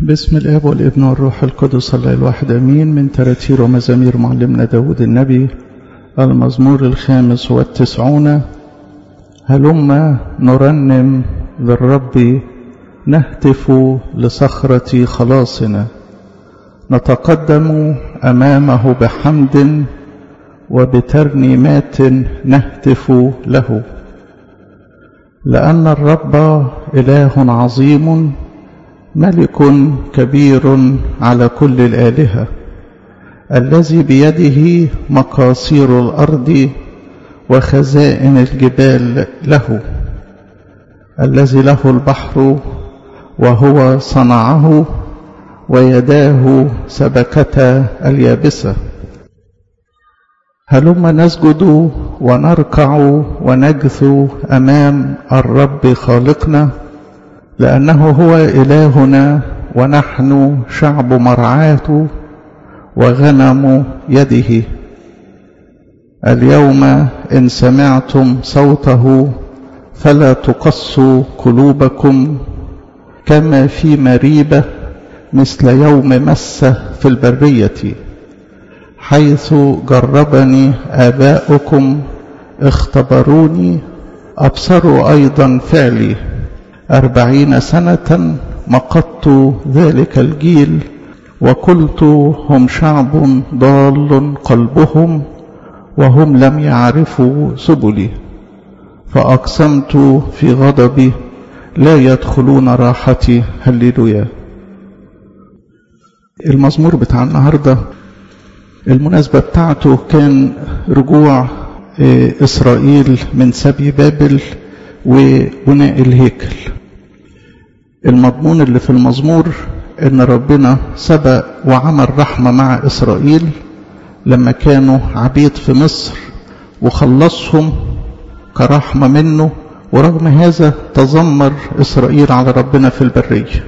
باسم الآب والابن والروح القدس الله الواحد أمين. من تراتير ومزامير معلمنا داود النبي، المزمور 95. هلما نرنم للرب، نهتف لصخرة خلاصنا، نتقدم أمامه بحمد وبترنيمات نهتف له، لأن الرب إله عظيم، ملك كبير على كل الآلهة، الذي بيده مقاصير الأرض وخزائن الجبال له، الذي له البحر وهو صنعه، ويداه سبكتا اليابسة. هلما نسجد ونركع ونجثو أمام الرب خالقنا، لأنه هو إلهنا ونحن شعب مرعاة وغنم يده. اليوم إن سمعتم صوته فلا تقسوا قلوبكم، كما في مريبة مثل يوم مسة في البرية، حيث جربني آباؤكم اختبروني، أبصروا أيضا فعلي. 40 سنة مقت ذلك الجيل، وقلت هم شعب ضال قلبهم، وهم لم يعرفوا سبلي. فأقسمت في غضبي، لا يدخلون راحتي. هللويا. المزمور بتاع النهاردة المناسبة بتاعته كان رجوع إسرائيل من سبي بابل وبناء الهيكل. المضمون اللي في المزمور ان ربنا سبق وعمل رحمة مع إسرائيل لما كانوا عبيد في مصر، وخلصهم كرحمة منه، ورغم هذا تذمر إسرائيل على ربنا في البرية.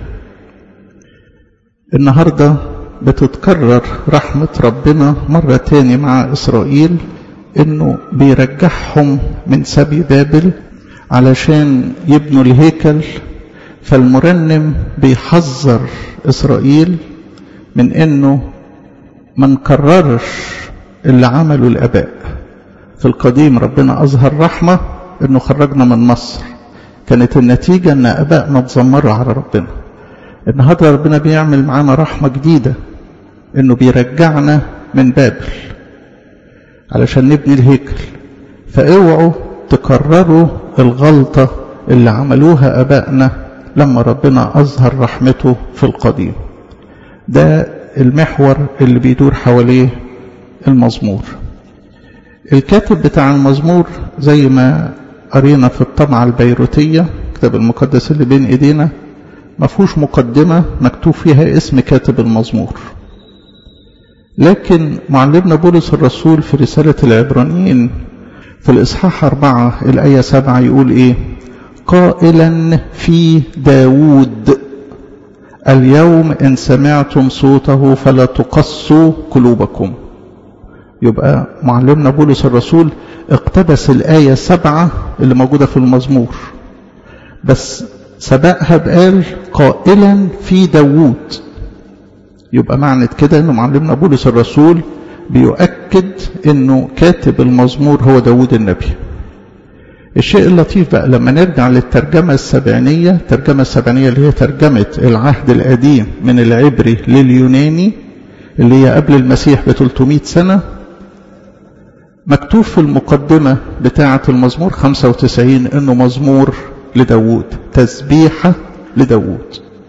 النهاردة بتتكرر رحمة ربنا مرة تاني مع إسرائيل، انه بيرجعهم من سبي بابل علشان يبنوا الهيكل. فالمرنم بيحذر إسرائيل من انه ما نكررش اللي عمله الآباء. في القديم ربنا أظهر رحمة انه خرجنا من مصر، كانت النتيجة ان آبائنا تذمروا على ربنا. النهارده ربنا بيعمل معانا رحمة جديدة، انه بيرجعنا من بابل علشان نبني الهيكل. فاوعوا تكرروا الغلطة اللي عملوها آبائنا لما ربنا أظهر رحمته في القديم. ده المحور اللي بيدور حواليه المزمور. الكاتب بتاع المزمور زي ما قرينا في الطبعة البيروتية، الكتاب المقدس اللي بين ايدينا، ما فيهوش مقدمة مكتوب فيها اسم كاتب المزمور. لكن معلمنا بولس الرسول في رسالة العبرانيين في الإصحاح 4 الآية 7 يقول إيه؟ قائلا في داود، اليوم إن سمعتم صوته فلا تقسوا قلوبكم. يبقى معلمنا بولس الرسول اقتبس الآية 7 اللي موجودة في المزمور، بس سبقها بقال قائلا في داود. يبقى معنى كده انه معلمنا بولس الرسول بيؤكد انه كاتب المزمور هو داود النبي. الشيء اللطيف بقى لما نرجع للترجمة السبعينية، الترجمة السبعينية اللي هي ترجمة العهد القديم من العبري لليوناني، اللي هي قبل المسيح ب 300 سنة، مكتوب في المقدمة بتاعة المزمور 95 انه مزمور لداود، تسبيحة لداود.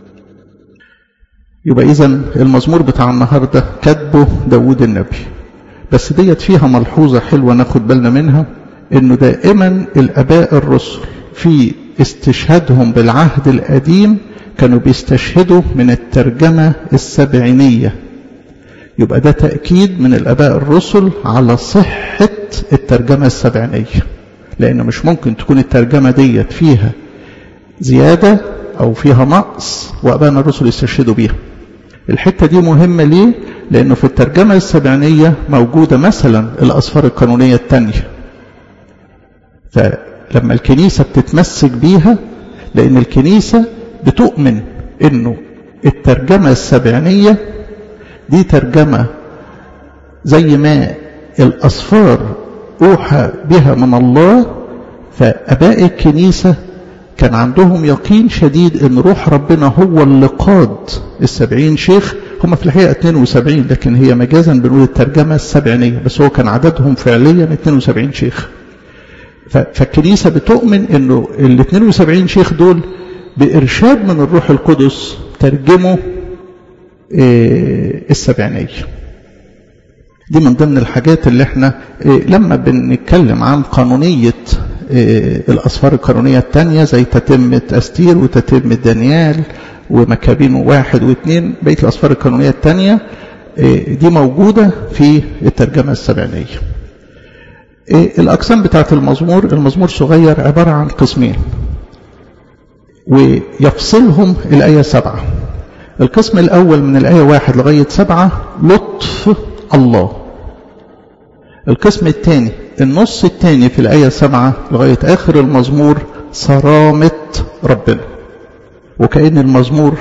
يبقى إذن المزمور بتاع النهاردة كاتبه داود النبي. بس ديت فيها ملحوظة حلوة ناخد بالنا منها، انه دائما الآباء الرسل في استشهادهم بالعهد القديم كانوا بيستشهدوا من الترجمة السبعينية. يبقى ده تأكيد من الآباء الرسل على صحة الترجمة السبعينية، لأنه مش ممكن تكون الترجمة ديت فيها زيادة أو فيها نقص وآبائنا الرسل يستشهدوا بيها. الحتة دي مهمة ليه؟ لأنه في الترجمة السبعينية موجودة مثلا الأسفار القانونية الثانية، فلما الكنيسة بتتمسك بيها، لأن الكنيسة بتؤمن إنه الترجمة السبعينية دي ترجمة زي ما الأسفار أوحى بها من الله، فأباء الكنيسة كان عندهم يقين شديد ان روح ربنا هو اللي قاد ال70 شيخ. هم في الحقيقة 72، لكن هي مجازا بنقول الترجمة السبعينية، بس هو كان عددهم فعليا 72 شيخ. فالكنيسة بتؤمن انه ال 72 شيخ دول بإرشاد من الروح القدس ترجموا السبعينية. دي من ضمن الحاجات اللي احنا لما بنتكلم عن قانونية الأسفار القانونية الثانية زي تتمة أستير وتتمة دانيال ومكابين 1 و2، بقية الأسفار القانونية الثانية دي موجودة في الترجمة السبعينية. الأقسام بتاعت المزمور صغير، عبارة عن قسمين ويفصلهم الآية 7. القسم الأول من الآية 1 لغاية 7 لطف الله. القسم الثاني النص الثاني في الآية 7 لغاية آخر المزمور صرامة ربنا. وكأن المزمور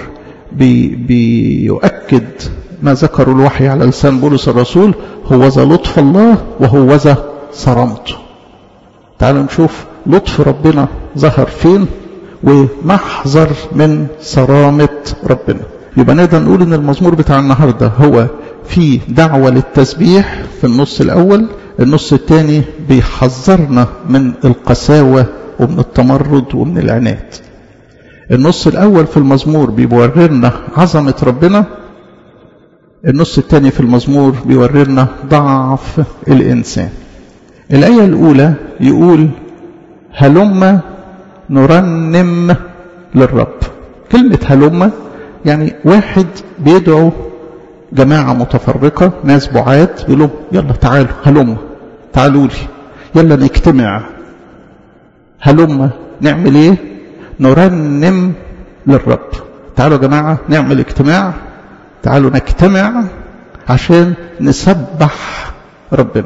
بيؤكد ما ذكر الوحي على لسان بولس الرسول، هو ذا لطف الله وهو ذا صرامته. تعالوا نشوف لطف ربنا ظهر فين ونحذر من صرامة ربنا. يبقى نقدر نقول ان المزمور بتاع النهاردة هو في دعوة للتسبيح في النص الأول، النص الثاني بيحذرنا من القساوة ومن التمرد ومن العناد. النص الأول في المزمور بيورينا عظمة ربنا، النص الثاني في المزمور بيورينا ضعف الإنسان. الآية الأولى يقول هلم نرنم للرب. كلمة هلم يعني واحد بيدعو جماعة متفرقة، ناس بعاد، بيقولوا يلا تعالوا هلم، تعالوا لي يلا نجتمع. هلم نعمل ايه؟ نرنم للرب. تعالوا يا جماعة نعمل اجتماع، تعالوا نجتمع عشان نسبح ربنا.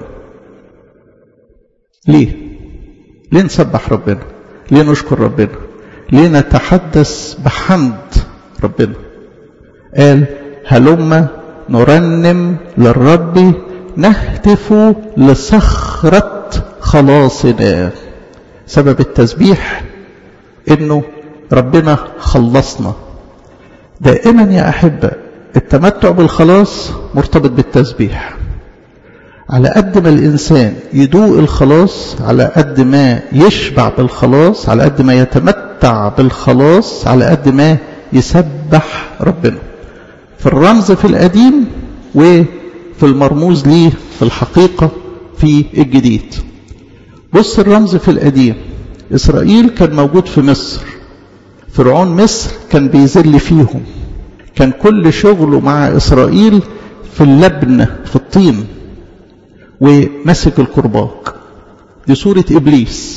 ليه نسبح ربنا؟ ليه نشكر ربنا؟ ليه نتحدث بحمد ربنا؟ قال هلم نرنم للرب نهتف لصخرة خلاصنا. سبب التسبيح انه ربنا خلصنا. دائما يا أحبة التمتع بالخلاص مرتبط بالتسبيح. على قد ما الإنسان يدوق الخلاص، على قد ما يشبع بالخلاص، على قد ما يتمتع بالخلاص، على قد ما يسبح ربنا. في الرمز في القديم وفي المرموز ليه في الحقيقة في الجديد. بص الرمز في القديم، إسرائيل كان موجود في مصر، فرعون مصر كان بيذل فيهم، كان كل شغله مع إسرائيل في اللبن في الطين ومسك الكرباج. دي صورة إبليس.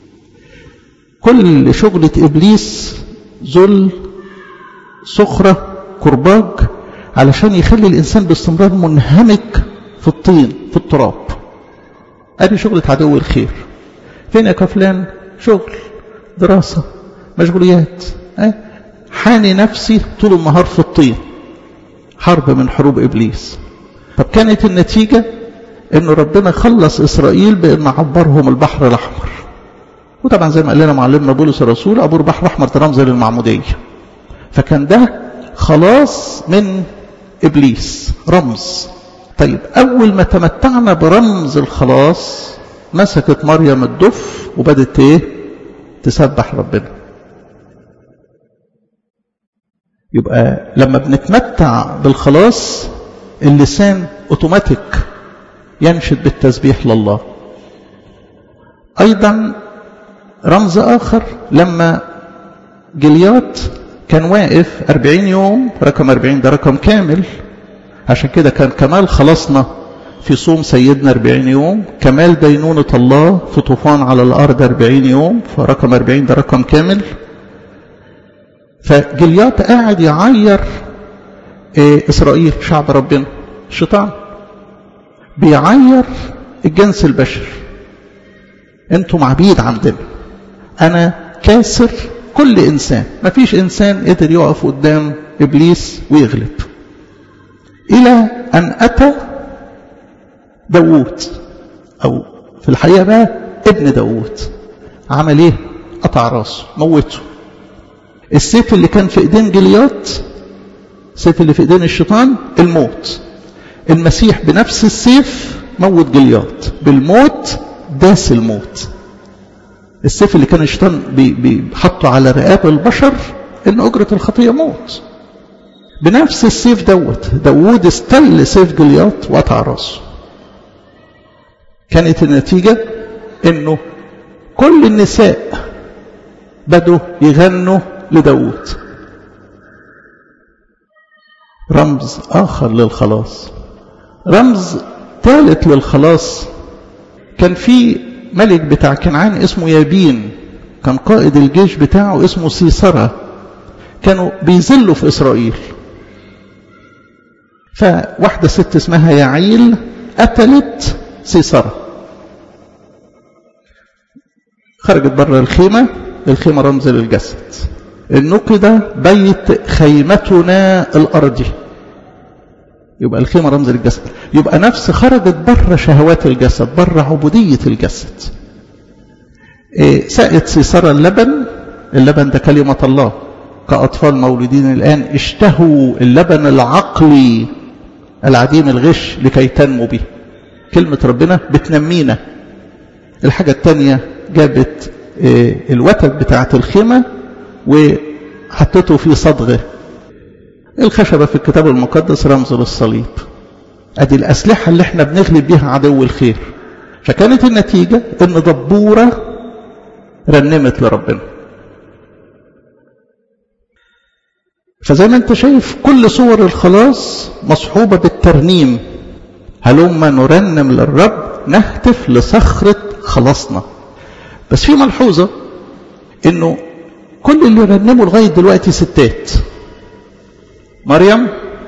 كل شغلة إبليس ذل، سخرة، كرباج، علشان يخلي الإنسان باستمرار منهمك في الطين في التراب. أدي شغلة عدو الخير. فين يا كفلان؟ شغل، دراسة، مشغوليات، حاني نفسي طول النهار في الطين. حرب من حروب إبليس. طب كانت النتيجة إن ربنا خلص إسرائيل بأن عبرهم البحر الأحمر. وطبعا زي ما قال لنا معلمنا بولس الرسول عبور البحر الأحمر ده رمز للمعمودية. فكان ده خلاص من إبليس، رمز. طيب أول ما تمتعنا برمز الخلاص مسكت مريم الدف وبدت تسبح ربنا. يبقى لما بنتمتع بالخلاص اللسان اوتوماتيك ينشد بالتسبيح لله. ايضا رمز اخر لما جليات كان واقف 40 يوم، رقم 40 ده رقم كامل، عشان كده كان كمال خلصنا في صوم سيدنا 40 يوم، كمال دينونة الله في طوفان على الأرض 40 يوم، فرقم 40 ده رقم كامل. فجليات قاعد يعير إسرائيل شعب ربنا، الشيطان بيعير الجنس البشري. انتم عبيد عندنا، أنا كاسر كل إنسان، ما فيش إنسان قدر يقف قدام إبليس ويغلب، إلى أن أتى داوود، أو في الحقيقة بقى ابن داوود. عمل إيه؟ قطع راسه، موته. السيف اللي كان في إيدين جليات، السيف اللي في إيدين الشيطان، الموت. المسيح بنفس السيف موت جليات، بالموت داس الموت. السيف اللي كان الشيطان بيحطه على رقاب البشر إن أجرة الخطية موت، بنفس السيف داوود استل سيف جليات وقطع راسه. كانت النتيجة إنه كل النساء بدوا يغنوا لداوود. رمز آخر للخلاص، رمز ثالث للخلاص. كان في ملك بتاع كنعان اسمه يابين، كان قائد الجيش بتاعه اسمه سيسرة، كانوا بيذلوا في إسرائيل. فواحدة ست اسمها يعيل قتلت سيسرة، خرجت بره الخيمة. الخيمة رمز للجسد. النقد بيت خيمتنا الأرضي، يبقى الخيمة رمز للجسد. يبقى نفس خرجت بره شهوات الجسد، بره عبودية الجسد. سقت سيسرة اللبن ده كلمة الله. كأطفال مولودين الآن اشتهوا اللبن العقلي العديم الغش لكي تنمو به. كلمة ربنا بتنمينا. الحاجة الثانية جابت الوتد بتاعة الخيمة وحطته في صدغه. الخشبة في الكتاب المقدس رمز للصليب. ادي الأسلحة اللي احنا بنغلب بيها عدو الخير. فكانت النتيجة ان دبورة رنمت لربنا. فزي ما انت شايف كل صور الخلاص مصحوبة بالترنيم. هلما نرنم للرب، نهتف لصخرة خلاصنا. بس في ملحوظة انه كل اللي رنموا لغاية دلوقتي ستات. مريم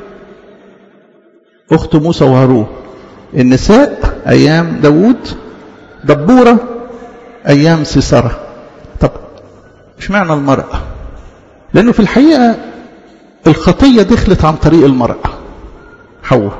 اخت موسى وهارون، النساء ايام داوود، دبورة ايام سيسرة. طب مش معنى المرأة؟ لانه في الحقيقة الخطية دخلت عن طريق المرأة حواء،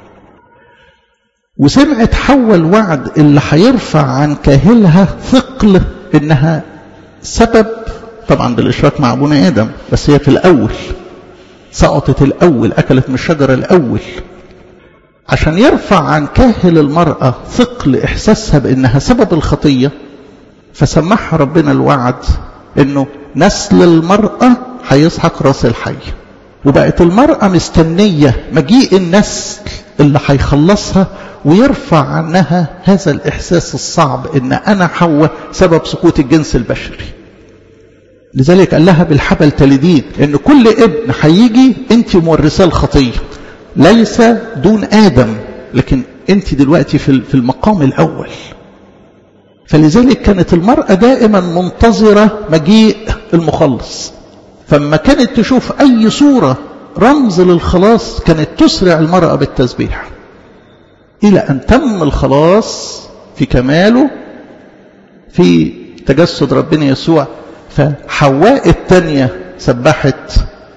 وسمعت حواء الوعد اللي هيرفع عن كاهلها ثقل انها سبب، طبعا بالاشراك مع ابونا ادم، بس هي في الاول سقطت الاول، اكلت من الشجره الاول. عشان يرفع عن كاهل المراه ثقل احساسها بانها سبب الخطيه، فسمحها ربنا الوعد انه نسل المراه هيسحق راس الحي. وبقت المراه مستنيه مجيء النسل اللي هيخلصها ويرفع عنها هذا الإحساس الصعب إن أنا حواء سبب سقوط الجنس البشري. لذلك قال لها بالحبل تلدين، إن كل ابن هيجي أنت مورثة الخطية، ليس دون آدم، لكن أنت دلوقتي في المقام الأول. فلذلك كانت المرأة دائما منتظرة مجيء المخلص. فما كانت تشوف أي صورة رمز للخلاص كانت تسرع المرأة بالتسبيح، إلى أن تم الخلاص في كماله في تجسد ربنا يسوع. فحواء الثانية سبحت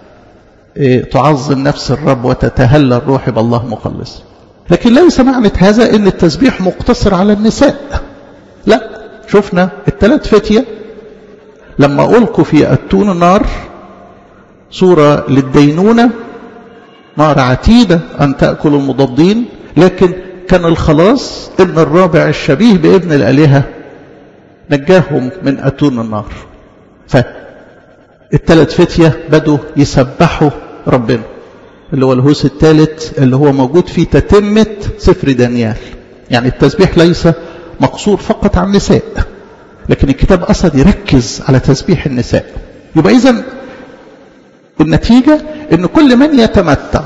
تعظم نفس الرب وتتهلى الروح بالله مخلص. لكن ليس معنى هذا أن التسبيح مقتصر على النساء، لا. شفنا الثلاث فتية لما ألقوا في أتون النار، صورة للدينونة، نار عتيدة أن تأكل المضادين، لكن كان الخلاص ان الرابع الشبيه بابن الآلهة نجاهم من أتون النار. فالثلاث فتية بدوا يسبحوا ربنا، اللي هو الهوس الثالث اللي هو موجود في تتمة سفر دانيال. يعني التسبيح ليس مقصور فقط على النساء، لكن الكتاب قصد يركز على تسبيح النساء. يبقى إذن النتيجة ان كل من يتمتع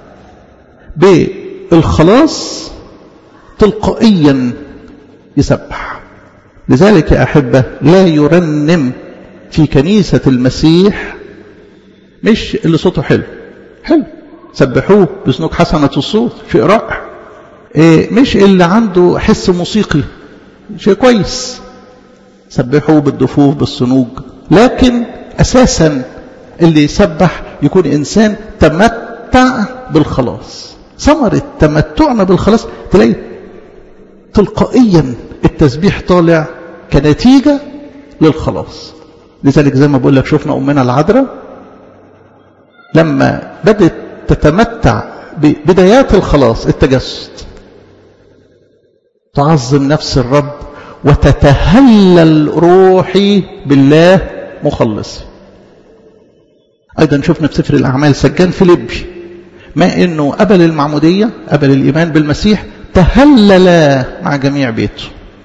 بالخلاص تلقائيا يسبح. لذلك يا أحبة لا يرنم في كنيسة المسيح مش اللي صوته حلو سبحوه بسنوك حسنة الصوت، شيء رائع. مش اللي عنده حس موسيقي، شيء كويس، سبحوه بالدفوف بالصنوج. لكن أساسا اللي يسبح يكون إنسان تمتع بالخلاص. ثمرة تمتعنا بالخلاص تلاقي تلقائيا التسبيح طالع كنتيجة للخلاص. لذلك زي ما بقول لك شفنا أمنا العذراء لما بدأت تتمتع ببدايات الخلاص التجسد، تعظم نفس الرب وتتهلل روحي بالله مخلصي. أيضا شفنا في سفر الأعمال سجان فيليبي ما إنه قبل المعمودية قبل الإيمان بالمسيح تهلل مع جميع بيته.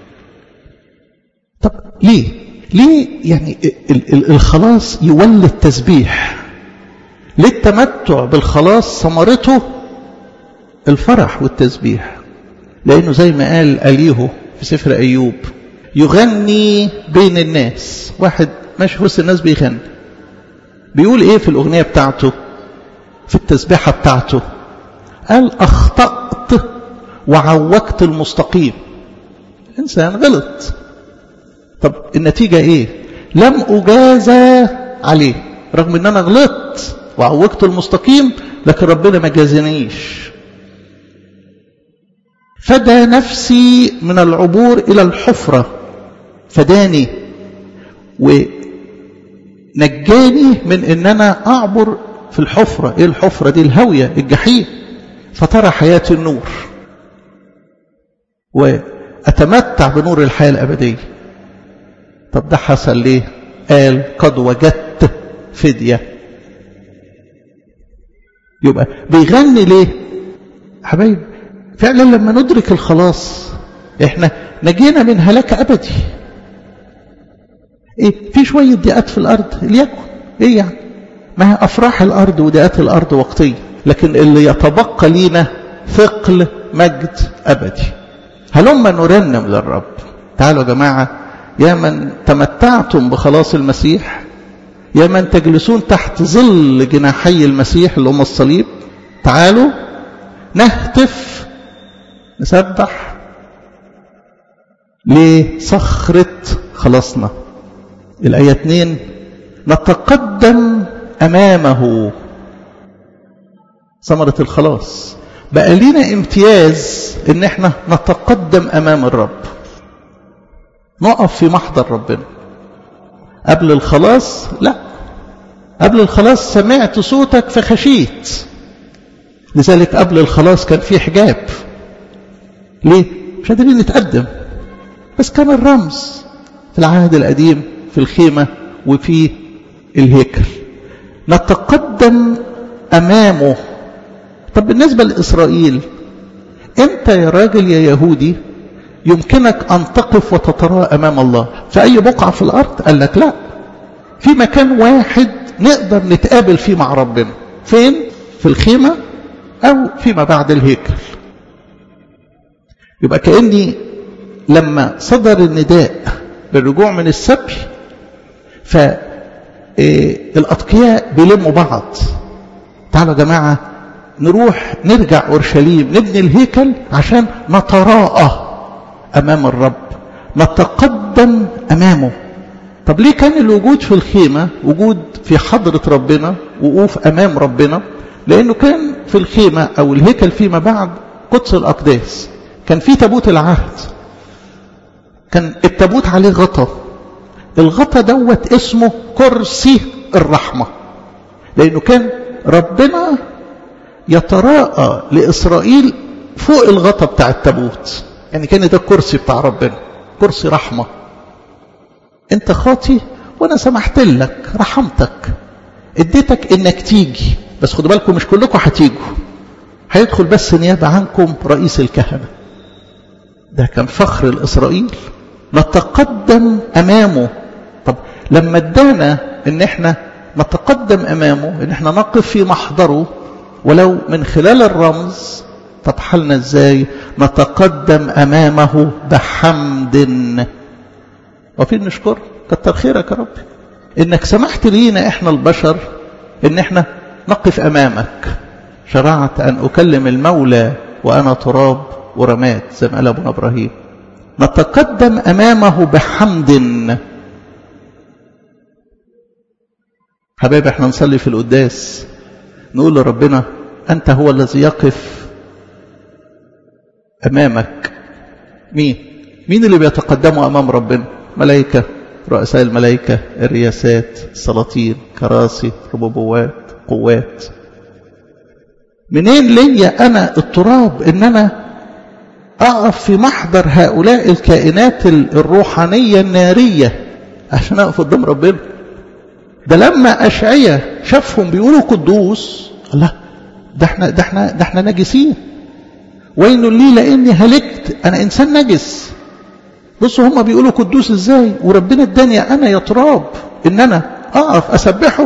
طب ليه يعني الخلاص يولد تسبيح؟ ليه التمتع بالخلاص ثمرته الفرح والتسبيح؟ لأنه زي ما قال أليهو في سفر أيوب يغني بين الناس. واحد ماشي في وسط الناس بيغني، بيقول إيه في الأغنية بتاعته في التسبيحة بتاعته؟ قال أخطأت وعوجت المستقيم. إنسان غلط، طب النتيجة إيه؟ لم أجازى عليه، رغم إن أنا غلطت وعوجت المستقيم لكن ربنا ما جازنيش. فدى نفسي من العبور إلى الحفرة، فداني ونجاني من إن أنا أعبر في الحفرة. إيه الحفرة دي؟ الهوية، الجحيم. فترى حياة النور وأتمتع بنور الحياة الأبدية. طب ده حصل ليه؟ قال قد وجدت فدية. يبقى بيغني ليه حبايب؟ فعلا لما ندرك الخلاص احنا نجينا من هلاك أبدي. ايه في شوية ضيقات في الأرض ليكن ايه يعني؟ ما هي أفراح الأرض وضيقات الأرض وقتية، لكن اللي يتبقى لينا ثقل مجد أبدي. هلما نرنم للرب. تعالوا يا جماعة يا من تمتعتم بخلاص المسيح، يا من تجلسون تحت ظل جناحي المسيح اللي هم الصليب، تعالوا نهتف نسبح لصخرة خلاصنا. الآية 2 نتقدم أمامه. ثمرة الخلاص بقى لنا امتياز ان احنا نتقدم أمام الرب، نقف في محضر ربنا. قبل الخلاص لا، قبل الخلاص سمعت صوتك فخشيت. لذلك قبل الخلاص كان في حجاب. ليه؟ مش قادرين نتقدم. بس كان الرمز في العهد القديم في الخيمة وفي الهيكل. نتقدم أمامه. طب بالنسبة لإسرائيل، أنت يا راجل يا يهودي يمكنك أن تقف وتتراءى أمام الله في أي بقعة في الأرض؟ قال لك لا، في مكان واحد نقدر نتقابل فيه مع ربنا. فين؟ في الخيمة أو فيما بعد الهيكل. يبقى كأني لما صدر النداء بالرجوع من السبي فالأتقياء بيلموا بعض. تعالوا يا جماعة نروح نرجع أورشليم نبني الهيكل عشان نتراءى أمام الرب، نتقدم أمامه. طب ليه كان الوجود في الخيمة وجود في حضرة ربنا، وقوف أمام ربنا؟ لأنه كان في الخيمة أو الهيكل فيما بعد قدس الأقداس، كان في تابوت العهد، كان التابوت عليه غطا. الغطا دوت اسمه كرسي الرحمة، لأنه كان ربنا يتراءى لإسرائيل فوق الغطا بتاع التابوت. يعني كان ده الكرسي بتاع ربنا، كرسي رحمة. انت خاطي وانا سمحت لك، رحمتك، اديتك انك تيجي. بس خدوا بالكم مش كلكم هتيجوا، هيدخل بس نيابة عنكم رئيس الكهنة. ده كان فخر الإسرائيل. نتقدم أمامه. طب لما ادانا ان احنا نتقدم أمامه، ان احنا نقف في محضره ولو من خلال الرمز، طب حالنا ازاي؟ نتقدم أمامه بحمد. وفين نشكر؟ كتر خيرك يا رب انك سمحت لينا احنا البشر ان احنا نقف امامك. شرعت ان اكلم المولى وانا تراب ورماد، زي ما قال ابونا ابراهيم. نتقدم امامه بحمد. حبايب احنا نصلي في القداس نقول لربنا أنت هو الذي يقف أمامك. مين اللي بيتقدموا أمام ربنا؟ ملائكة، رؤساء الملائكة، الرياسات، السلاطين، كراسي، ربوبوات، قوات. منين ليا أنا التراب إن أنا أقف في محضر هؤلاء الكائنات الروحانية النارية عشان أقف قدام ربنا؟ ده لما أشعية شافهم بيقولوا قدوس، الله ده احنا نجسين، وين لي لاني هلكت، انا انسان نجس. بصوا هم بيقولوا قدوس ازاي، وربنا اداني انا يا تراب ان انا اقف اسبحه.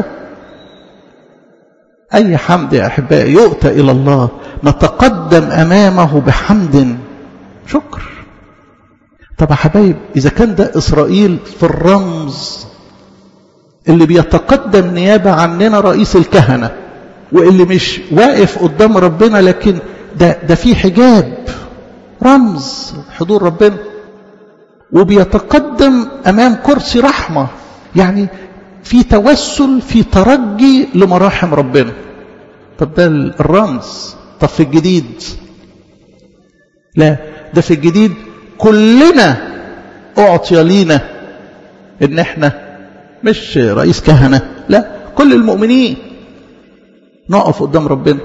اي حمد يا احبائي يؤتى الى الله، نتقدم امامه بحمد شكر. طب يا حبايب اذا كان ده اسرائيل في الرمز اللي بيتقدم نيابه عننا رئيس الكهنه، واللي مش واقف قدام ربنا لكن ده في حجاب رمز حضور ربنا، وبيتقدم امام كرسي رحمه، يعني في توسل، في ترجي لمراحم ربنا. طب ده الرمز. طب في الجديد لا، ده في الجديد كلنا اعطي لينا ان احنا مش رئيس كهنه، لا، كل المؤمنين نقف قدام ربنا،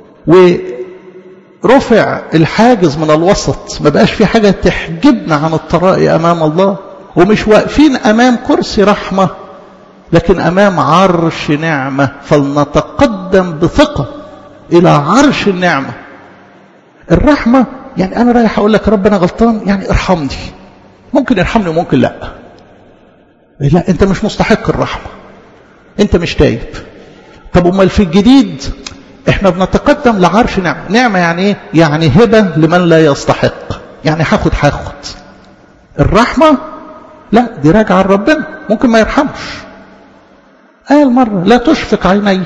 ورفع الحاجز من الوسط، ما بقاش في حاجة تحجبنا عن الطرائق أمام الله، ومش واقفين أمام كرسي رحمة لكن أمام عرش نعمة، فلنتقدم بثقة إلى عرش النعمة. الرحمة يعني أنا رايح أقول لك ربنا غلطان، يعني ارحمني، ممكن يرحمني وممكن لا، أنت مش مستحق الرحمة، أنت مش تايب. طب امال في الجديد احنا بنتقدم لعرش نعمة. نعمة يعني ايه؟ يعني هبة لمن لا يستحق، يعني هاخد. الرحمة لا، دي راجعة لربنا، ممكن ما يرحمش. قال مرة لا تشفق عيني.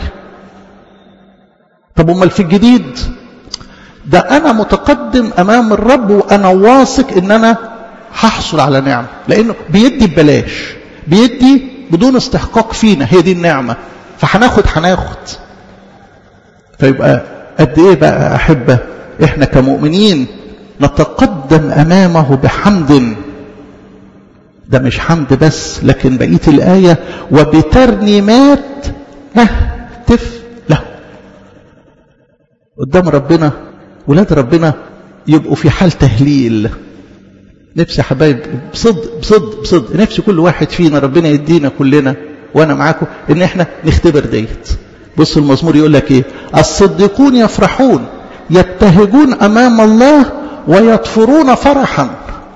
طب امال في الجديد ده انا متقدم امام الرب وانا واثق ان انا هحصل على نعمة، لانه بيدي ببلاش، بيدي بدون استحقاق فينا، هي دي النعمة، فهناخد. فيبقى قد ايه بقى احبه احنا كمؤمنين نتقدم امامه بحمد. ده مش حمد بس، لكن بقيه الايه وبترنيمات نهتف له. قدام ربنا ولاد ربنا يبقوا في حال تهليل. نفسي حبايب بصدق نفسي كل واحد فينا ربنا يدينا كلنا وانا معاكم ان احنا نختبر ديت. بص المزمور يقول لك ايه؟ الصديقون يفرحون يبتهجون امام الله ويطفرون فرحا.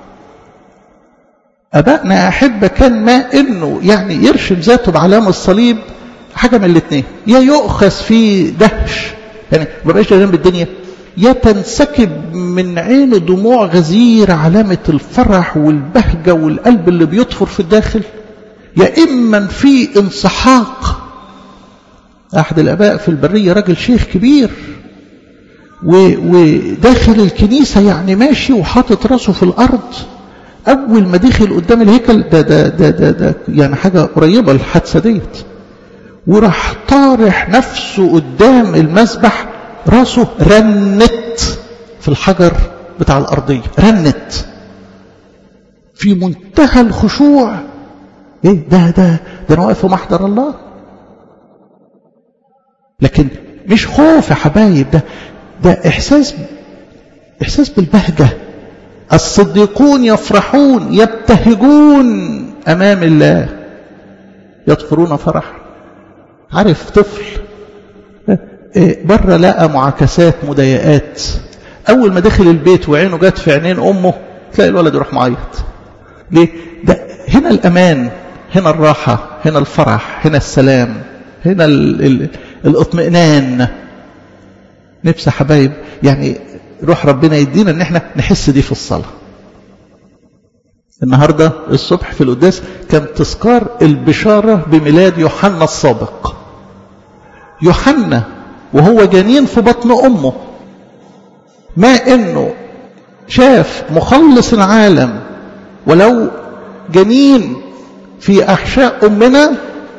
ابائنا احبه كان ما انه يعني يرشم ذاته بعلامه الصليب حاجه من الاثنين، يا يؤخذ في دهش، يعني ما بقاش جنب الدنيا، يا تنسكب من عينه دموع غزيره علامه الفرح والبهجه والقلب اللي بيطفر في الداخل، يا إما في انسحاق. أحد الآباء في البرية راجل شيخ كبير وداخل الكنيسة يعني ماشي وحاطط راسه في الأرض، أول ما دخل قدام الهيكل ده يعني حاجة قريبة الحادثة ديت، وراح طارح نفسه قدام المسبح، راسه رنت في الحجر بتاع الأرضية، رنت في منتهى الخشوع. ايه ده انا واقف في محضر الله. لكن مش خوف يا حبايب، ده احساس بالبهجه. الصديقون يفرحون يبتهجون امام الله يطفرون فرح. عارف طفل بره لقى معاكسات مضايقات، اول ما دخل البيت وعينه جت في عينين امه تلاقي الولد يروح معيط. ليه؟ ده هنا الامان، هنا الراحة، هنا الفرح، هنا السلام، هنا الاطمئنان. نفسي حبايب يعني روح ربنا يدينا ان احنا نحس دي في الصلاة. النهاردة الصبح في القداس كان تذكار البشارة بميلاد يوحنا السابق. يوحنا وهو جنين في بطن أمه، ما إنه شاف مخلص العالم ولو جنين في أحشاء أمنا،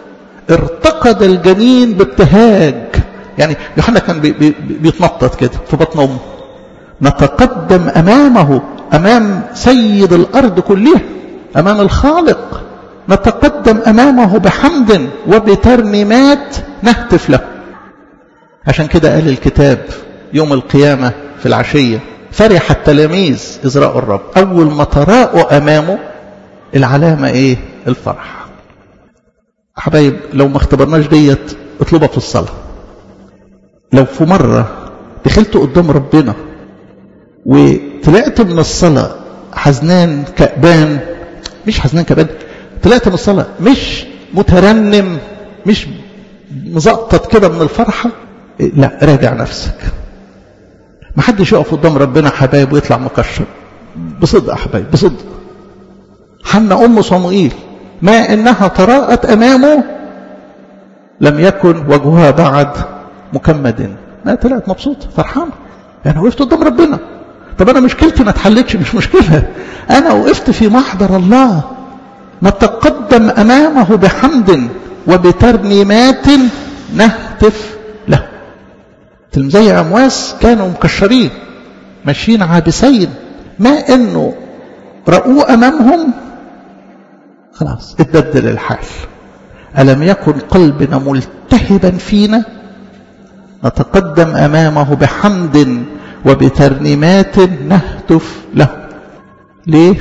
ارتقد الجنين بابتهاج. يعني يوحنا كان بيتنطط كده في بطن امه. نتقدم امامه، امام سيد الارض كلها، امام الخالق، نتقدم امامه بحمد وبترنيمات نهتف له. عشان كده قال الكتاب يوم القيامة في العشية فرح التلاميذ إذ رأوا الرب. أول ما تراءوا أمامه العلامة إيه؟ الفرح. حبايب لو ما اختبرناش ديت اطلبها في الصلاة. لو في مرة دخلت قدام ربنا وطلعت من الصلاة حزنان كأبان، مش حزنان كأبان، طلعت من الصلاة مش مترنم، مش مزقطط كده من الفرحة، لا، راجع نفسك. ما حدش يقف قدام ربنا حبايب ويطلع مكشر. بصدق حبايب، بصدق. حنا أم صموئيل ما إنها تراءت أمامه لم يكن وجهها بعد مكمد، ما طلعت مبسوطة فرحانة. يعني وقفت قدام ربنا. طب أنا مشكلتي ما اتحلتش، مش مشكلة، أنا وقفت في محضر الله. نتقدم أمامه بحمد وبترنيمات نهتف له. تلميذي عمواس كانوا مكشرين ماشيين عابسين، ما انه رأوه امامهم خلاص اتبدل الحال. ألم يكن قلبنا ملتهبا فينا؟ نتقدم امامه بحمد وبترنيمات نهتف له. ليه؟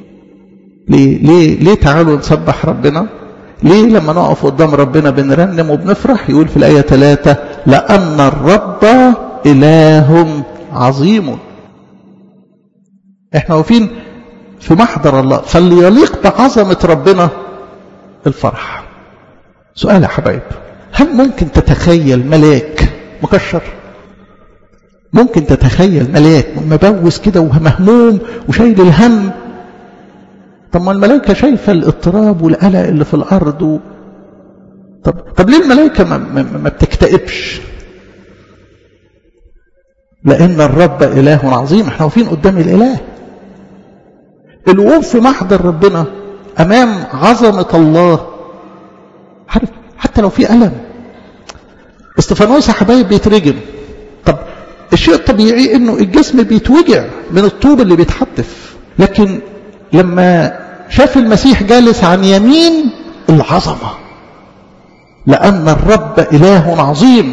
ليه تعالوا نسبح ربنا؟ ليه لما نقف قدام ربنا بنرنم وبنفرح؟ يقول في الآية 3 لأن الرب إله عظيم. احنا واقفين في محضر الله، فليليق بعظمة ربنا الفرح. سؤال يا حبايب، هل ممكن تتخيل ملاك مكشر؟ ممكن تتخيل ملاك مبوس كده ومهموم وشايل الهم؟ طب ما الملائكة شايفة الاضطراب والقلق اللي في الأرض طب ليه الملائكة ما بتكتئبش؟ لأن الرب إله عظيم. احنا واقفين قدام الإله. الوقوف في محضر ربنا أمام عظمة الله، حتى لو في ألم. استفانوس يا حبايب بيترجم. طب الشيء الطبيعي انه الجسم بيتوجع من الطوب اللي بيتحدف، لكن لما شاف المسيح جالس عن يمين العظمة، لأن الرب إله عظيم،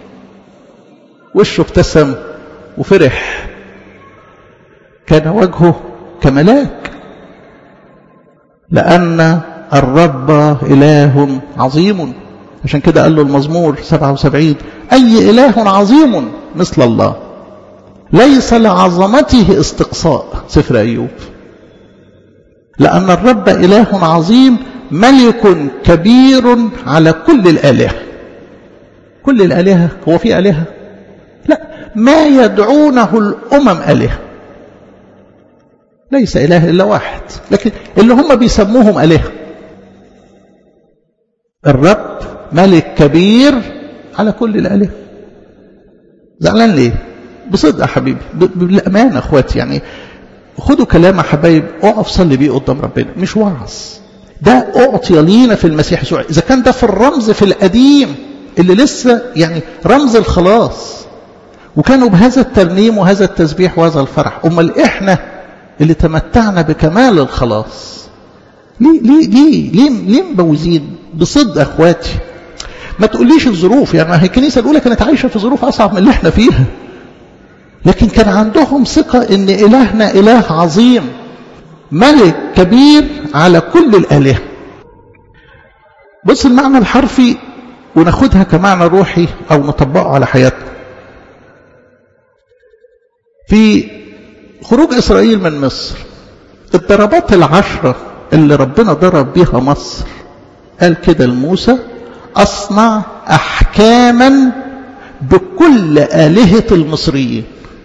وشه ابتسم وفرح، كان وجهه كملاك، لأن الرب إله عظيم. عشان كده قال له المزمور 77 أي إله عظيم مثل الله ليس لعظمته استقصاء. سفر أيوب. لأن الرب إله عظيم ملك كبير على كل الآلهة. كل الآلهة، هو في آلهة؟ لا، ما يدعونه الأمم آلهة. ليس إله إلا واحد، لكن اللي هم بيسموهم آلهة. الرب ملك كبير على كل الآلهة. زعلان ليه؟ بصدق يا حبيبي، بالأمانة أخواتي، يعني خدوا كلام يا حبايب، اقف صلي بيه قدام ربنا، مش وعظ. ده أعطي لينا في المسيح يسوع. إذا كان ده في الرمز في القديم اللي لسه يعني رمز الخلاص، وكانوا بهذا الترنيم وهذا التسبيح وهذا الفرح، أمال إحنا اللي تمتعنا بكمال الخلاص ليه مبوزين؟ بصدق أخواتي، ما تقوليش الظروف، يعني هي الكنيسة الأولى كانت عايشة في ظروف أصعب من اللي احنا فيها، لكن كان عندهم ثقة إن إلهنا إله عظيم ملك كبير على كل الآلهة. بص المعنى الحرفي وناخدها كمعنى روحي أو نطبقه على حياتنا. في خروج إسرائيل من مصر، الضربات 10 اللي ربنا ضرب بيها مصر، قال كده لموسى أصنع أحكاما بكل آلهة المصريين.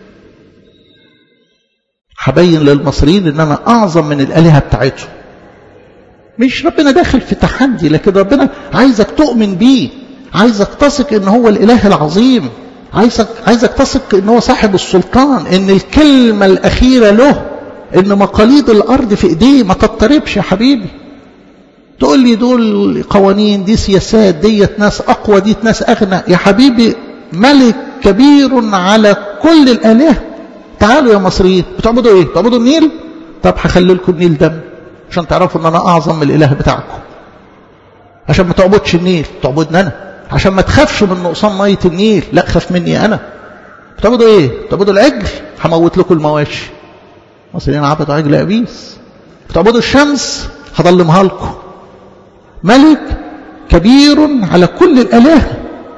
هبين للمصريين ان انا اعظم من الالهه بتاعتهم. مش ربنا داخل في تحدي، لكن ربنا عايزك تؤمن بيه، عايزك تثق ان هو الاله العظيم، عايزك تثق ان هو صاحب السلطان، ان الكلمه الاخيره له، ان مقاليد الارض في ايديه. ما تضطربش يا حبيبي، تقول لي دول قوانين، دي سياسات، ديت ناس أقوى، دي ناس أغنى. يا حبيبي ملك كبير على كل الآلهة. تعالوا يا مصريين، بتعبدوا ايه؟ بتعبدوا النيل؟ طب هخلي لكم النيل دم عشان تعرفوا ان انا اعظم من الاله بتاعكم. عشان ما تعبدش النيل، تعبدني انا. عشان ما تخافش من نقصان ميه النيل، لا خاف مني انا. بتعبدوا ايه؟ بتعبدوا العجل، هموت لكم المواشي. المصريين عبدوا عجل ابيس. بتعبدوا الشمس، هضلمها لكم. ملك كبير على كل الآلهة.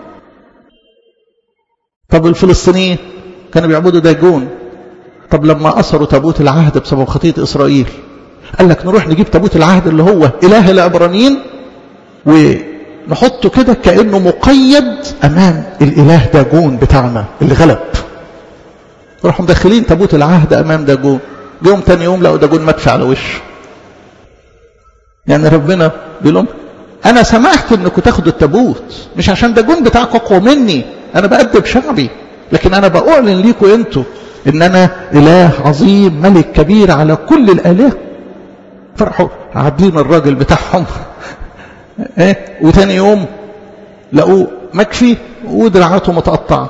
طب الفلسطينيين كانوا بيعبدوا داجون. طب لما أسروا تابوت العهد بسبب خطية إسرائيل، قال لك نروح نجيب تابوت العهد اللي هو إله العبرانيين ونحطه كده كأنه مقيد أمام الإله داجون بتاعنا اللي غلب. راحوا مدخلين تابوت العهد أمام داجون. يوم تاني يوم لقوا داجون مدفع على وشه. يعني ربنا بيقول لهم أنا سمحت إنكم تاخدوا التابوت مش عشان داجون بتاعكم أقوى مني، أنا بأدب شعبي، لكن أنا بأعلن ليكم أنتوا إن أنا إله عظيم ملك كبير على كل الآلهة. فرحوا عادين الراجل بتاعهم وثاني يوم لقوه مكفي ودراعاته متقطعة.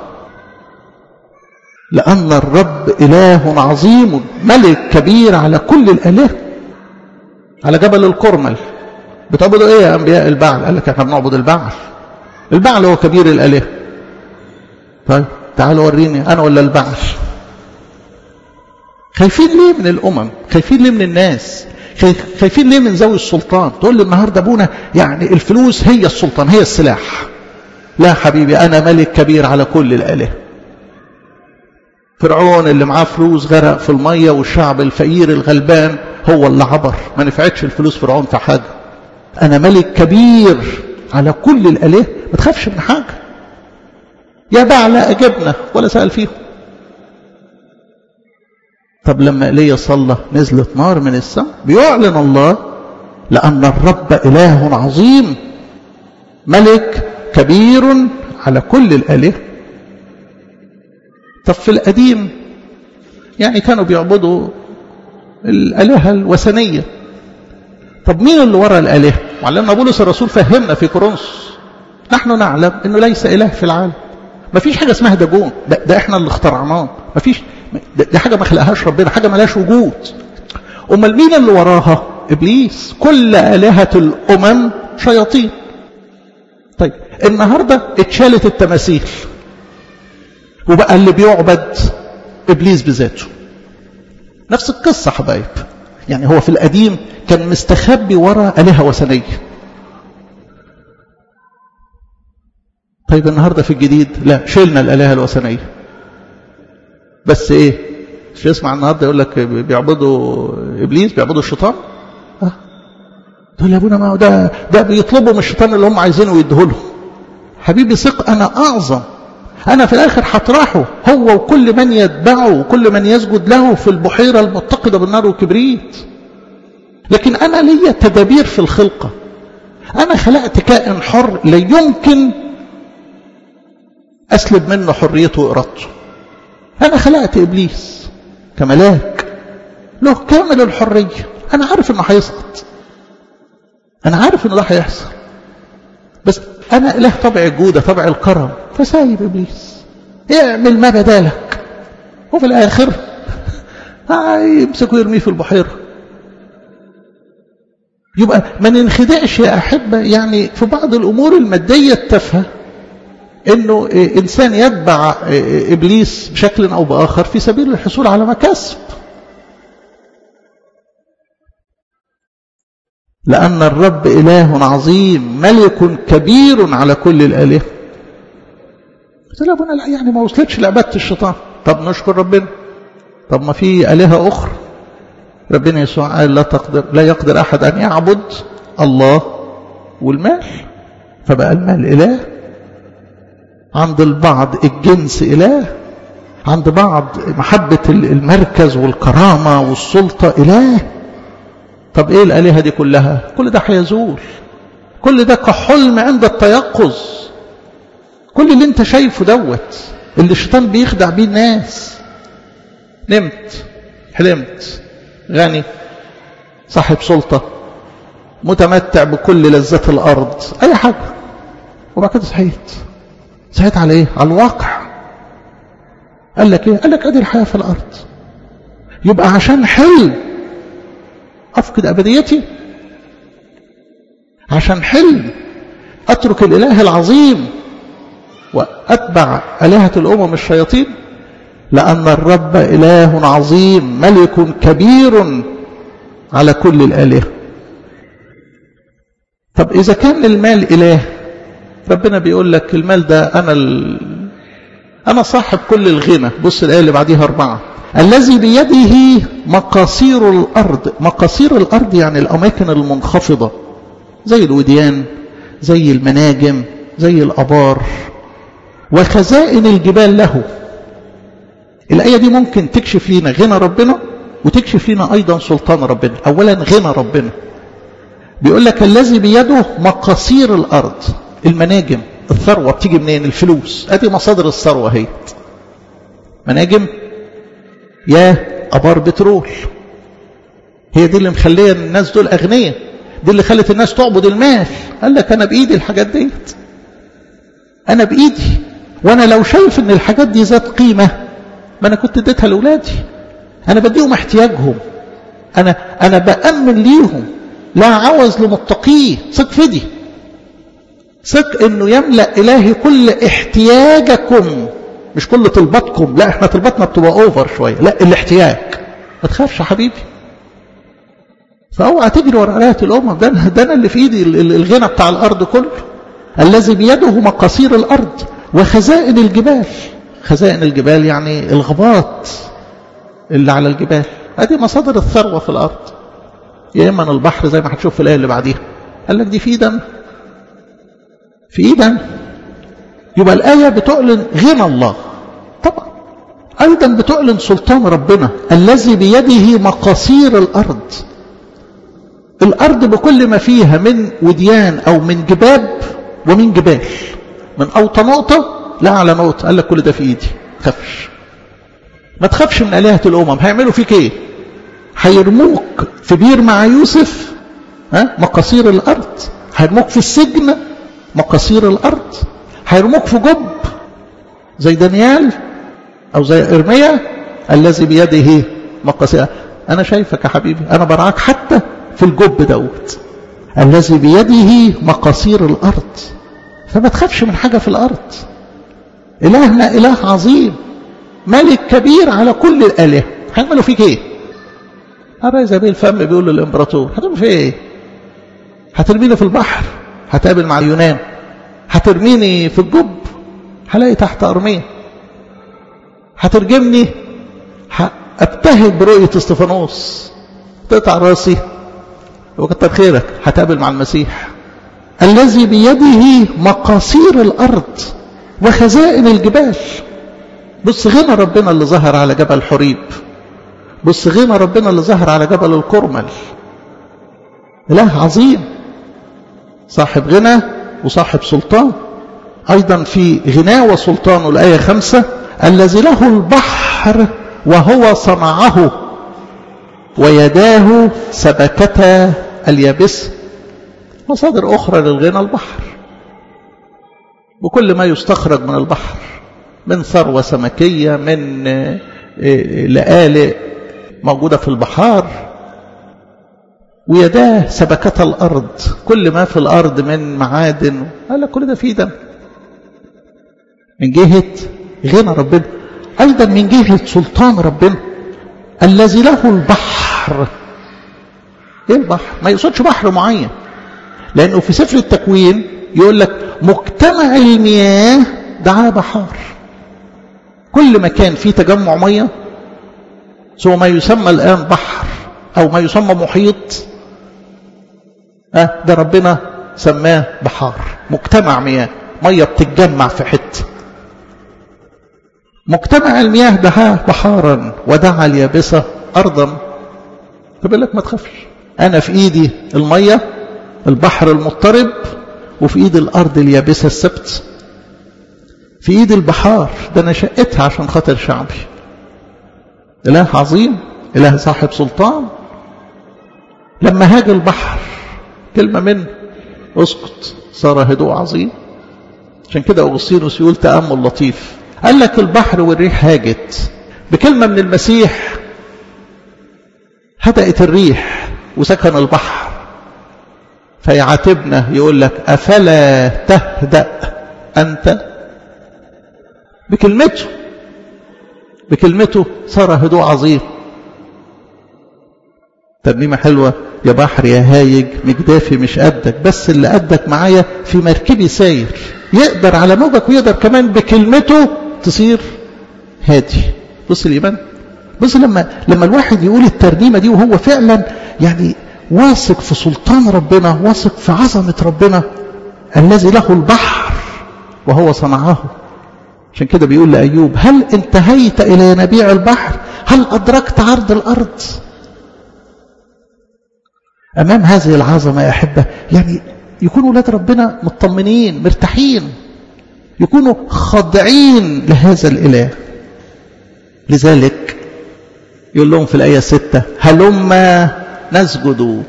لأن الرب إله عظيم ملك كبير على كل الآلهة. على جبل الكرمل بتعبدوا ايه يا انبياء البعل؟ قال لك احنا بنعبد البعل. البعل هو كبير الآلهة. طيب تعالوا وريني انا ولا البعل. خايفين ليه من الامم؟ خايفين ليه من الناس؟ خايفين ليه من ذوي السلطان؟ تقول لي النهارده ابونا يعني الفلوس هي السلطان، هي السلاح. لا حبيبي، انا ملك كبير على كل الآلهة. فرعون اللي معاه فلوس غرق في المية، والشعب الفقير الغلبان هو اللي عبر. ما نفعتش الفلوس فرعون في حاجة. أنا ملك كبير على كل الآلهة، ما تخافش من حاجة. يا بعلى أجبنا ولا سأل فيهم. طب لما إيليا صلى نزلت نار من السماء. بيعلن الله لأن الرب إله عظيم ملك كبير على كل الآلهة. طب في القديم يعني كانوا بيعبدوا الآلهة الوثنية. طب مين اللي وراء الآلهة؟ وعلمنا بولس الرسول فهمنا في كورنثوس نحن نعلم انه ليس إله في العالم. ما فيش حاجة اسمها داجون، ده احنا اللي اخترعناه. ما فيش، دي حاجة ما خلقهاش ربنا، حاجة ما لهاش وجود. امال مين اللي وراها؟ ابليس. كل آلهة الامم شياطين. طيب النهارده اتشالت التماثيل وبقى اللي بيعبد ابليس بذاته. نفس القصة حبايب. يعني هو في القديم كان مستخبي وراء آلهة وثنية. طيب النهاردة في الجديد لا، شلنا الآلهة الوثنية. بس ايه؟ مش يسمع النهاردة يقول لك بيعبدوا إبليس، بيعبدوا الشيطان. تقول يا ابونا ما هو ده بيطلبوا من الشيطان اللي هم عايزينه ويديه لهم. حبيبي ثق، أنا أعظم. أنا في الآخر هطرحه هو وكل من يتبعه وكل من يسجد له في البحيرة المتقدة بالنار والكبريت. لكن أنا لي تدابير في الخلقة. أنا خلقت كائن حر لا يمكن أسلب منه حريته وإرادته. أنا خلقت إبليس كملاك له كامل الحرية. أنا عارف إنه هيسقط، أنا عارف إنه ده هيحصل، بس أنا إله طبع الجودة، طبع الكرم، فسايب إبليس يعمل ما بدالك. وفي الآخر يمسكوا يرميه في البحيرة. يبقى ما ننخدعش يا أحبة يعني في بعض الأمور المادية التافهة إنه إنسان يتبع إبليس بشكل أو بآخر في سبيل الحصول على مكاسب. لأن الرب إله عظيم ملك كبير على كل الآلهة. قلت له أبونا لا، يعني ما وصلتش لعبادة الشيطان. طب نشكر ربنا. طب ما في آلهة أخرى. ربنا يسوع قال لا يقدر أحد أن يعبد الله والمال. فبقى المال إله، عند البعض الجنس إله، عند بعض محبة المركز والكرامة والسلطة إله. طب إيه الآلهة دي كلها؟ كل ده هيزول. كل ده كحلم عند التيقظ. كل اللي انت شايفه دوت اللي الشيطان بيخدع بيه الناس. نمت، حلمت، غني، صاحب سلطة، متمتع بكل لذات الأرض، أي حاجة. وبعد كده صحيت على إيه؟ على الواقع. قال لك إيه؟ قال لك أدي الحياة في الأرض. يبقى عشان حلم أفقد أبديتي، عشان حلم أترك الإله العظيم وأتبع آلهة الأمم الشياطين، لأن الرب إله عظيم ملك كبير على كل الآلهة. طب إذا كان المال إله، ربنا بيقول لك المال ده أنا صاحب كل الغنى. بص الآية اللي بعديها 4: الذي بيده مقاصير الأرض. مقاصير الأرض يعني الأماكن المنخفضة، زي الوديان، زي المناجم، زي الأبار، وخزائن الجبال له. الآية دي ممكن تكشف لنا غنى ربنا، وتكشف لنا أيضا سلطان ربنا. أولا غنى ربنا، بيقول لك الذي بيده مقاصير الأرض، المناجم، الثروة بتيجي منين؟ الفلوس. أدي مصادر الثروة هي مناجم يا أبار بترول. هي دي اللي مخليه الناس دول أغنياء، دي اللي خلت الناس تعبد المال. قال لك أنا بإيدي الحاجات ديت، أنا بإيدي، وأنا لو شايف إن الحاجات دي ذات قيمة ما أنا كنت اديتها لأولادي. أنا بديهم احتياجهم، أنا بأمن ليهم، لا عوز لمتقيه. ثق في دي، ثق إنه يملأ إلهي كل احتياجكم، مش كل طلباتكم. لا، احنا طلباتنا بتبقى اوفر شويه، لا الاحتياج. ما تخافش يا حبيبي، فاوعى تجري ورا آلهة الامم. ده انا اللي في ايدي الغنى بتاع الارض كله. الذي بيده مقاصير الارض وخزائن الجبال. خزائن الجبال يعني الغابات اللي على الجبال، ادي مصادر الثروه في الارض. يا اما البحر زي ما هتشوف في الايه اللي بعديها، قال لك دي في ايدنا، في ايدنا. يبقى الآية بتعلن غنى الله طبعا، أيضا بتعلن سلطان ربنا. الذي بيده مقاصير الأرض، الأرض بكل ما فيها من وديان أو من جباب ومن جبال، من أوطى نقطة لأعلى نقطة. قال لك كل ده في إيدي، تخافش. ما تخافش من آلهة الأمم. هيعملوا فيك إيه؟ هيرموك في بير مع يوسف، مقاصير الأرض. هيرموك في السجن، مقاصير الأرض. هيرموك في جب زي دانيال أو زي إرميا. الذي بيده مقاصير. أنا شايفك يا حبيبي، أنا برعاك حتى في الجب دوت. الذي بيده مقاصير الأرض، فما تخافش من حاجة في الأرض. إلهنا إله عظيم، ملك كبير على كل الآلهة. هيعملوا فيك إيه؟ أرى زي الفم بيقول للإمبراطور هتعمل فيه إيه؟ هترميني في البحر، هتقابل مع اليونان. هترميني في الجب، هلاقي تحت أرمية. هترجمني، هأبتهج برؤية استفانوس، تقطع راسي وكتر خيرك، هتقابل مع المسيح. الذي بيده مقاصير الأرض وخزائن الجبال. بص غنى ربنا اللي ظهر على جبل حريب، بص غنى ربنا اللي ظهر على جبل الكرمل. إله عظيم، صاحب غنى وصاحب سلطان. أيضا في غناه وسلطانه الآية 5: الذي له البحر وهو صنعه، ويداه سبكتا اليابس. مصادر أخرى للغنى البحر، بكل ما يستخرج من البحر، من ثروة سمكية، من لآلئ موجودة في البحار. ويداه سبكتا الأرض، كل ما في الأرض من معادن. قال لك كل ده في دم، من جهة غنى ربنا. أيضا من جهة سلطان ربنا. الذي له البحر. إيه البحر؟ ما يقصدش بحر معين، لأنه في سفر التكوين يقول لك مجتمع المياه دعا بحار. كل مكان فيه تجمع مياه، سواء ما يسمى الآن بحر أو ما يسمى محيط، ده ربنا سماه بحار. مجتمع مياه، مياه بتتجمع في حته. مجتمع المياه دعاه بحارا ودعا اليابسة أرضا. فبيقول لك ما تخافش، أنا في إيدي المية، البحر المضطرب، وفي إيدي الأرض اليابسة السبت. في إيدي البحار، ده أنا شقتها عشان خاطر شعبي. إله عظيم، إله صاحب سلطان. لما هاج البحر كلمة منه اسكت صار هدوء عظيم. عشان كده أغسطينوس يقول تأمل لطيف، قال لك البحر والريح هاجت، بكلمة من المسيح هدأت الريح وسكن البحر. فيعاتبنا يقول لك أفلا تهدأ أنت؟ بكلمته صار هدوء عظيم. ترنيمة حلوة، يا بحر يا هايج مجدافي مش قدك، بس اللي قدك معايا في مركبي ساير، يقدر على موجك ويقدر كمان بكلمته تصير هادي. بص الإيمان، بص لما الواحد يقول الترنيمة دي وهو فعلا يعني واثق في سلطان ربنا، واثق في عظمة ربنا الذي له البحر وهو صنعه. عشان كده بيقول لأيوب هل انتهيت إلى ينابيع البحر؟ هل أدركت عرض الأرض؟ أمام هذه العظمة يا أحبة يعني يكون أولاد ربنا مطمنين مرتاحين، يكونوا خاضعين لهذا الإله. لذلك يقول لهم في الآية 6 هلما نسجد.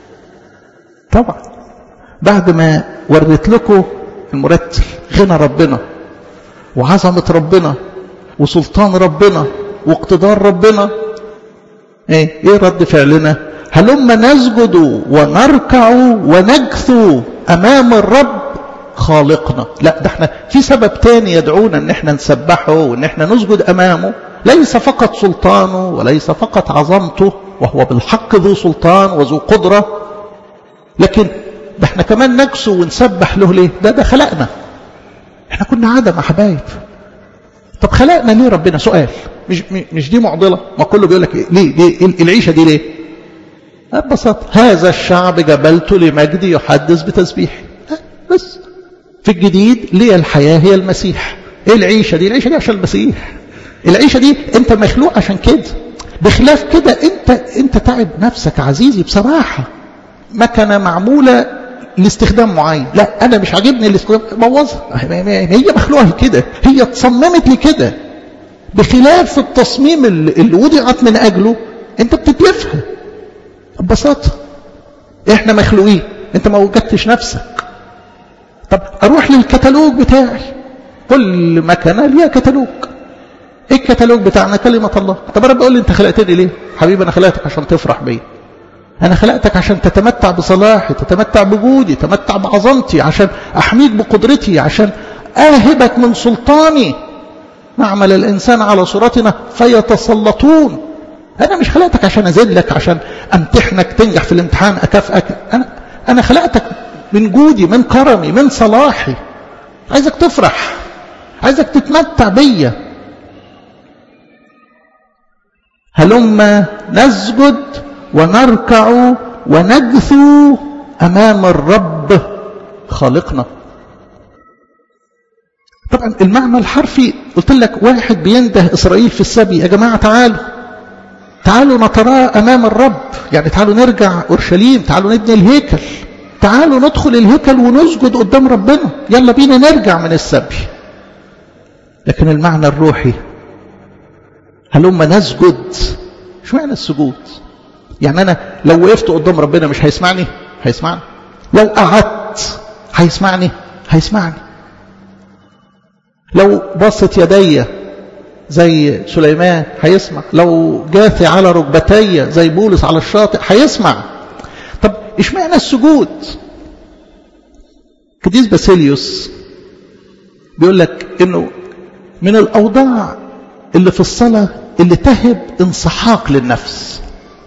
طبعا بعد ما وريت لكم المرتل غنى ربنا وعظمة ربنا وسلطان ربنا واقتدار ربنا، ايه رد فعلنا؟ هلما نسجد ونركع ونجثو امام الرب خالقنا. لا، ده احنا في سبب تاني يدعونا ان احنا نسبحه وان احنا نسجد امامه، ليس فقط سلطانه وليس فقط عظمته، وهو بالحق ذو سلطان وذو قدرة، لكن ده احنا كمان نكسو ونسبح له. ليه؟ ده خلقنا، احنا كنا عدم يا حبايب. طب خلقنا ليه ربنا؟ سؤال، مش دي معضلة؟ ما كله بيقول لك ليه العيشة دي ليه؟ ببساطة هذا الشعب جبلته لمجدي يحدث بتسبيح. بس في الجديد ليه الحياة هي المسيح. ايه العيشة دي؟ العيشة دي عشان المسيح. العيشة دي انت مخلوق عشان كده. بخلاف كده انت تعب نفسك عزيزي بصراحة. مكنة معمولة لاستخدام معين، لا انا مش عاجبني الاستخدام بوظها. هي مخلوقة كده، هي اتصممت لكده، بخلاف التصميم اللي وضعت من اجله انت بتتلفها. ببساطة احنا مخلوقين، انت ما وجدتش نفسك. طب اروح للكتالوج بتاعي، كل مكنة ليها كتالوج. ايه الكتالوج بتاعنا؟ كلمة الله. طب رب يقول لي انت خلقتني ليه؟ حبيبي انا خلقتك عشان تفرح بيا، انا خلقتك عشان تتمتع بصلاحي، تتمتع بوجودي، تتمتع بعظمتي، عشان احميك بقدرتي، عشان اهبك من سلطاني. نعمل الانسان على صورتنا فيتسلطون. انا مش خلقتك عشان اذلك، عشان امتحنك تنجح في الامتحان اكافئك. انا خلقتك من جودي، من كرمي، من صلاحي. عايزك تفرح، عايزك تتمتع بيا. هلما نسجد ونركع ونجثو امام الرب خالقنا. طبعا المعنى الحرفي قلت لك واحد بينده اسرائيل في السبي، يا جماعه تعالوا نتراءى امام الرب، يعني تعالوا نرجع اورشليم، تعالوا نبني الهيكل، تعالوا ندخل الهيكل ونسجد قدام ربنا، يلا بينا نرجع من السبي. لكن المعنى الروحي هلما نسجد. شو معنى السجود؟ يعني انا لو وقفت قدام ربنا مش هيسمعني؟ هيسمعني. لو قعدت هيسمعني. لو بصت يدي زي سليمان هيسمع. لو جاثي على ركبتي زي بولس على الشاطئ هيسمع. طب ايش معنى السجود؟ قديس باسيليوس بيقول لك انه من الاوضاع اللي في الصلاة اللي تهب انسحاق للنفس.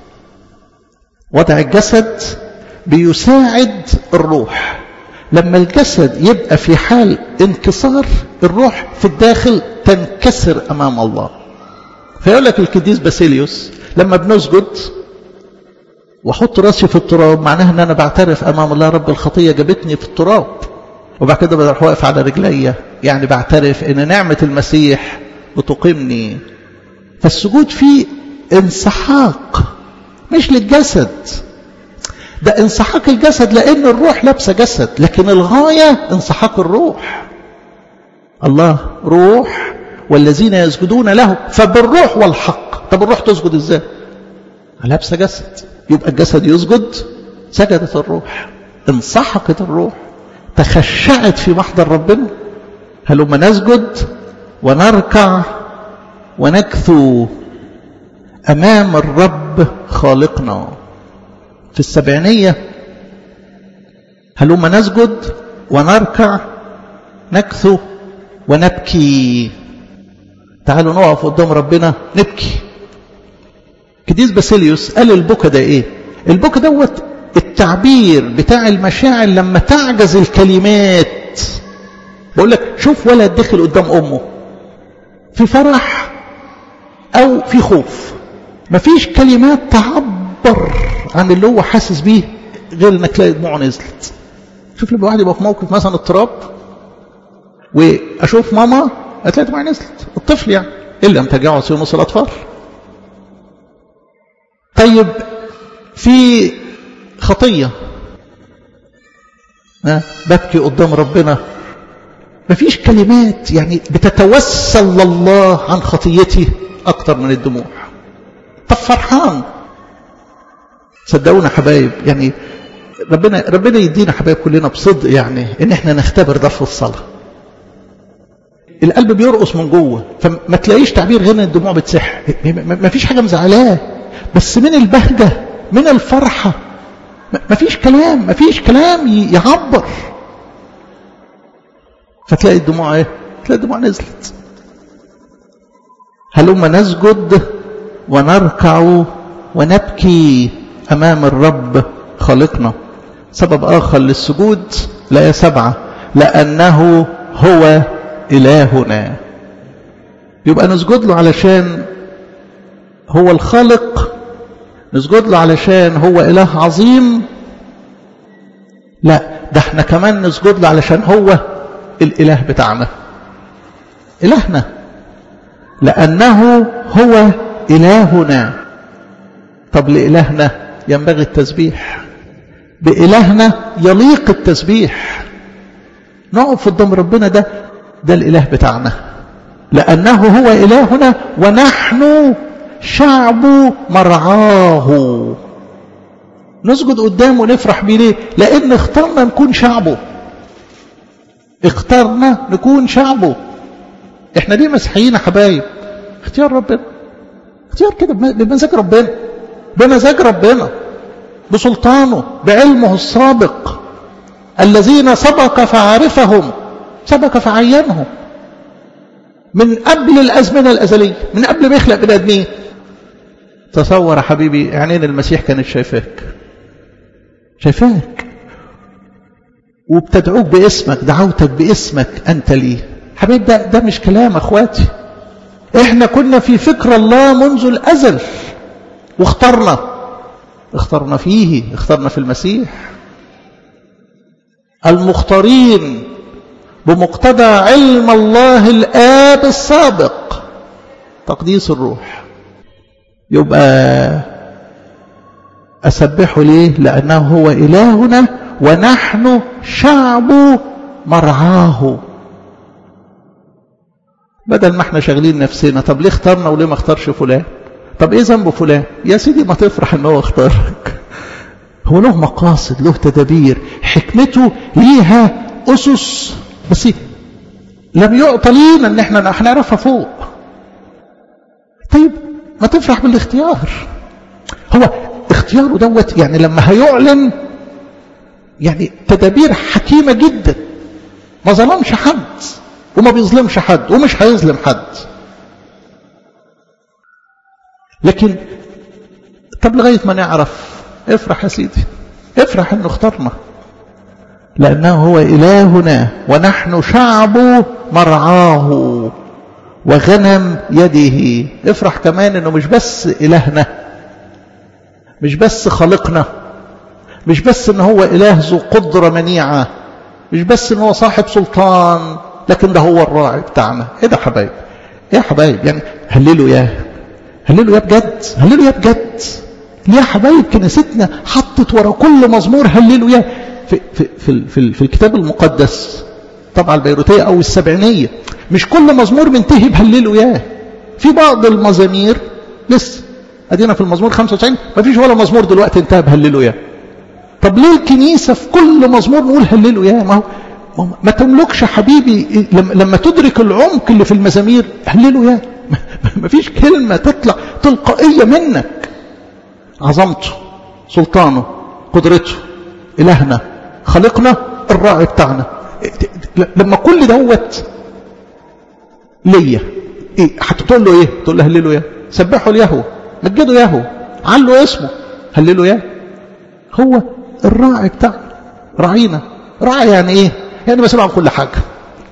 وضع الجسد بيساعد الروح. لما الجسد يبقى في حال انكسار، الروح في الداخل تنكسر امام الله. فيقول لك القديس باسيليوس لما بنسجد واحط راسي في التراب، معناها ان انا بعترف امام الله رب الخطيه جابتني في التراب، وبعد كده بروح واقف على رجليا، يعني بعترف ان نعمه المسيح بتقيمني. فالسجود فيه انسحاق مش للجسد، ده انسحاق الجسد لان الروح لابسه جسد، لكن الغايه انسحاق الروح. الله روح والذين يسجدون له فبالروح والحق. طب الروح تسجد ازاي؟ لابسه جسد، يبقى الجسد يسجد، سجدت الروح. انسحقت الروح، تخشعت في محضر ربنا. هلما نسجد ونركع ونكثو أمام الرب خالقنا. في السبعينية هلما نسجد ونركع نكثو ونبكي. تعالوا نقف قدام ربنا نبكي. قديس باسيليوس قال البكا ده ايه؟ البكا دوت التعبير بتاع المشاعر لما تعجز الكلمات. بقول لك شوف ولد دخل قدام امه في فرح او في خوف، مفيش كلمات تعبر عن اللي هو حاسس بيه غير انك تلاقي دموعه نزلت. شوف لما واحد يبقى في موقف مثلا اضطراب واشوف ماما هتلاقي دموعه نزلت، الطفل يعني ان لم تجاوز يونس الاطفال. طيب في خطيه ببكي قدام ربنا، مفيش كلمات يعني بتتوسل لله عن خطيتي اكتر من الدموع. طب فرحان، صدقونا حبايب، يعني ربنا يدينا حبايب كلنا بصدق يعني ان احنا نختبر ده في الصلاه. القلب بيرقص من جوه، فما تلاقيش تعبير غير ان الدموع بتسح. مفيش حاجه مزعلاه، بس من البهجه من الفرحه مفيش كلام يعبر. فتلاقي الدموع ايه؟ تلاقي الدموع نزلت. هلما نسجد ونركع ونبكي امام الرب خالقنا. سبب اخر للسجود الآية 7 لانه هو الهنا. يبقى نسجد له علشان هو الخالق، نسجد له علشان هو اله عظيم. لا، ده احنا كمان نسجد له علشان هو الاله بتاعنا، الهنا، لانه هو الهنا. طب لالهنا ينبغي التسبيح، بإلهنا يليق التسبيح. نقف قدام ربنا، ده الاله بتاعنا، لانه هو الهنا ونحن شعب مرعاه. نسجد قدامه ونفرح بيه. ليه؟ لان اخترنا نكون شعبه، اخترنا نكون شعبه. احنا ليه مسيحيين يا حبايب؟ اختيار ربنا، اختيار كده بمزاج ربنا، بمزاج ربنا، بسلطانه، بعلمه السابق. الذين سبق فعرفهم، سبق فعينهم من قبل الازمنه الازليه، من قبل ما يخلق بني ادمين. تصور يا حبيبي عينين المسيح كانت شايفاك وبتدعوك باسمك، دعوتك باسمك انت ليه. حبيب ده مش كلام اخواتي. احنا كنا في فكر الله منذ الازل، واخترنا فيه، اخترنا في المسيح. المختارين بمقتضى علم الله الآب السابق، تقديس الروح. يبقى أسبحه ليه؟ لأنه هو إلهنا ونحن شعب مرعاه. بدل ما احنا شغلين نفسنا، طب ليه اخترنا وليه ما اختارش فلان؟ طب ايه ذنب فلان؟ يا سيدي ما تفرح ان هو اختارك. هو له مقاصد، له تدابير، حكمته ليها أسس، بس لم يعطى لينا ان احنا هنعرفها فوق. طيب ما تفرح بالاختيار. هو اختياره دوت يعني لما هيعلن يعني تدابير حكيمة جدا، ما ظلمش حد وما بيظلمش حد ومش هيظلم حد. لكن طب لغاية ما نعرف، افرح يا سيدي، افرح انه اختارنا، لأنه هو إلهنا ونحن شعب مرعاه وغنم يده. افرح كمان انه مش بس إلهنا، مش بس خالقنا، مش بس انه هو إله ذو قدرة منيعة، مش بس انه هو صاحب سلطان، لكن ده هو الراعي بتاعنا. ايه ده حبايب؟ ايه يا حبايب؟ يعني هللوا ياه، هللوا يا بجد، هللوا يا بجد. ليه يا حبايب كنيستنا حطت ورا كل مزمور هللوا ياه؟ في الكتاب المقدس طبعا البيروتية او السبعينية مش كل مزمور منتهي بهللوا ياه. في بعض المزامير لسه، ادينا في المزمور 95 ما فيش ولا مزمور دلوقتي انتهى بهللوا ياه. طب ليه الكنيسة في كل مزمور نقول هللويا؟ ما تملكش حبيبي لما تدرك العمق اللي في المزامير هللويا. ما فيش كلمة تطلع تلقائية منك. عظمته، سلطانه، قدرته، إلهنا، خلقنا، الراعي بتاعنا. لما كل دوت ليا ايه هتقول له ايه؟ تقول له هللويا، سبحوا اليهوه، مجدوا يهوه، علوا اسمه، هللويا. هو الراعي بتاعنا، راعينا. راعي يعني ايه؟ يعني مسؤول عن كل حاجه.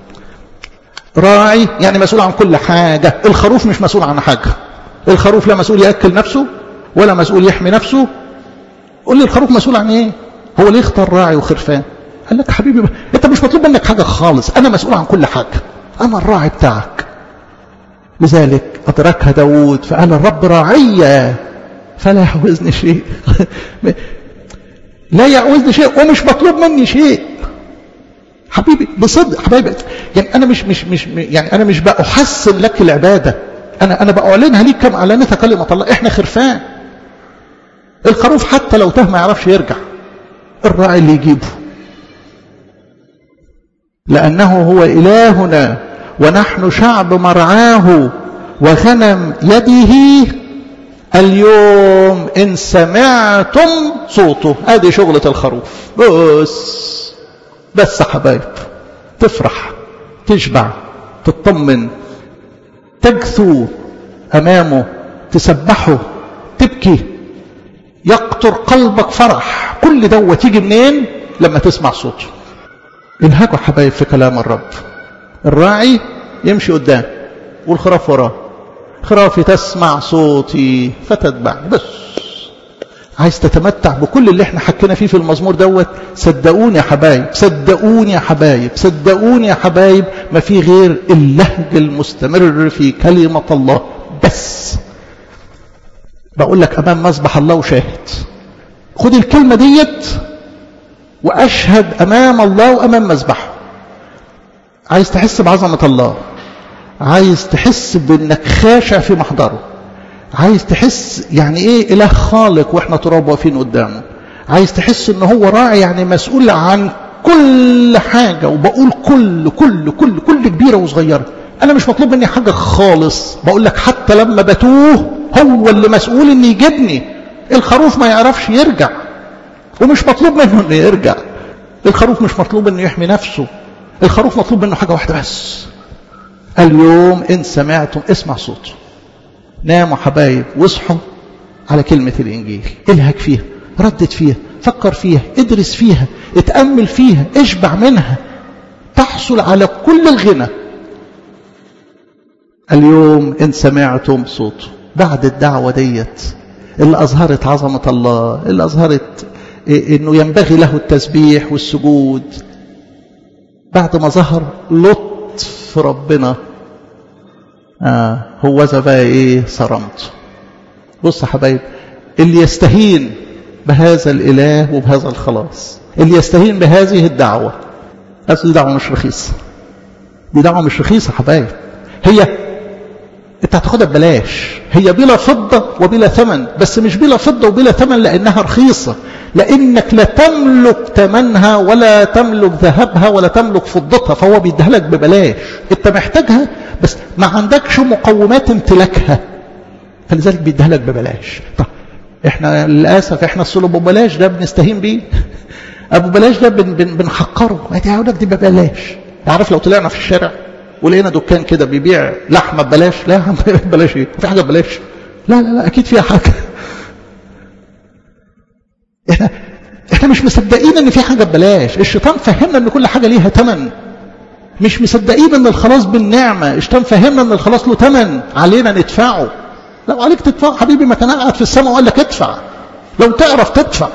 راعي يعني مسؤول عن كل حاجه. الخروف مش مسؤول عن حاجه. الخروف لا مسؤول ياكل نفسه ولا مسؤول يحمي نفسه. قول لي الخروف مسؤول عن ايه؟ هو ليه اختار راعي وخرفان؟ قال لك حبيبي انت مش مطلوب منك حاجه خالص، انا مسؤول عن كل حاجه، انا الراعي بتاعك. لذلك ادركها داود فقال الرب راعي فلا يعوزني شيء. لا يعوزني شيء ومش مطلوب مني شيء. حبيبي بصدق حبيبي، يعني انا مش بأحسن لك العباده، انا بأعلنها ليك كما اعلنتها كلمه الله. احنا خرفان. الخروف حتى لو تاه ما يعرفش يرجع، الراعي اللي يجيبه، لأنه هو إلهنا ونحن شعب مرعاه وغنم يده. اليوم إن سمعتم صوته. هذه شغلة الخروف. بس حبايب، تفرح، تشبع، تطمن، تجثو أمامه، تسبحه، تبكي، يقطر قلبك فرح. كل دوت يجي منين؟ لما تسمع صوته. انهكوا حبايب في كلام الرب. الراعي يمشي قدام والخراف وراه. خرافي تسمع صوتي فتتبعني. بس عايز تتمتع بكل اللي احنا حكينا فيه في المزمور دوت. صدقوني يا حبايب، صدقوني يا حبايب، صدقوني يا حبايب، ما في غير اللهج المستمر في كلمة الله. بس بقول لك امام مذبح الله وشاهد، خد الكلمة ديت واشهد امام الله وامام مذبحه. عايز تحس بعظمة الله، عايز تحس بانك خاشع في محضره، عايز تحس يعني ايه اله خالق واحنا تراب واقفين قدامه، عايز تحس ان هو راعي يعني مسؤول عن كل حاجة. وبقول كل كبيرة وصغيرة. انا مش مطلوب مني حاجة خالص. بقول لك حتى لما بتوه هو اللي مسؤول ان يجيبني. الخروف ما يعرفش يرجع ومش مطلوب منه انه يرجع. الخروف مش مطلوب انه يحمي نفسه. الخروف مطلوب منه حاجة واحدة بس. اليوم إن سمعتم، اسمع صوته. ناموا حبايب واصحوا على كلمة الإنجيل. الهج فيها، ردد فيها، فكر فيها، ادرس فيها، اتأمل فيها، اشبع منها، تحصل على كل الغنى. اليوم إن سمعتم صوته. بعد الدعوة ديت اللي أظهرت عظمة الله، اللي أظهرت إنه ينبغي له التسبيح والسجود، بعد ما ظهر لطف ربنا، هو ذا بقى ايه؟ صرمت. بص يا حبايب، اللي يستهين بهذا الاله وبهذا الخلاص، اللي يستهين بهذه الدعوه، دي دعوه مش رخيصه. دي دعوه مش رخيصه حبايب. هي انت هتاخدها ببلاش. هي بلا فضه وبلا ثمن. بس مش بلا فضه وبلا ثمن لانها رخيصه، لانك لا تملك ثمنها ولا تملك ذهبها ولا تملك فضتها. فهو بيديها لك ببلاش. انت محتاجها بس ما عندكش مقومات امتلاكها، فلذلك بيديها لك ببلاش. طب احنا للاسف احنا الصلب ببلاش ده بنستهين بيه. ابو بلاش ده بنحقره. ما تقول لك دي ببلاش. عارف لو طلعنا في الشارع ولقينا دكان كده بيبيع لحمه ببلاش، لا يا عم ببلاش ايه؟ في حاجه ببلاش؟ لا اكيد فيها حاجه. احنا مش مصدقين ان في حاجه ببلاش. الشيطان فهمنا ان كل حاجه ليها ثمن. مش مصدقين ان الخلاص بالنعمه. الشيطان فهمنا ان الخلاص له ثمن علينا ندفعه. لو عليك تدفع حبيبي ما كان قاعد في السماء وقال لك ادفع. لو تعرف تدفع.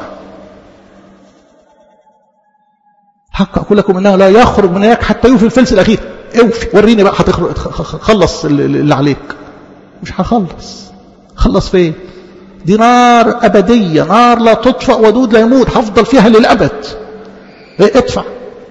حق اقول لكم انه لا يخرج من هناك حتى يوفي الفلس الاخير. اوفي، وريني بقى خلص اللي عليك. مش هخلص. خلص فين؟ دي نار ابديه، نار لا تطفأ ودود لا يموت، هفضل فيها للابد. ادفع.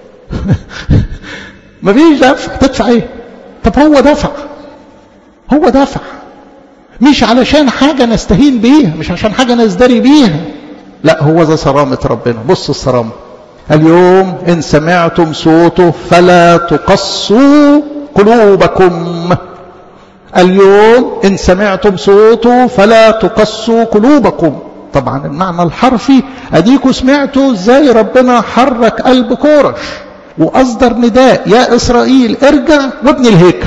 مفيش دفع. تدفع ايه؟ طب هو دفع. هو دفع. مش علشان حاجه نستهين بيها، مش عشان حاجه نزدري بيها. لا، هو ذا صرامة ربنا. بص الصرامة: اليوم إن سمعتم صوته فلا تقصوا قلوبكم. اليوم إن سمعتم صوته فلا تقصوا قلوبكم. طبعا المعنى الحرفي أديكوا سمعتوا ازاي ربنا حرك قلب كورش وأصدر نداء: يا إسرائيل ارجع وابني الهيكل.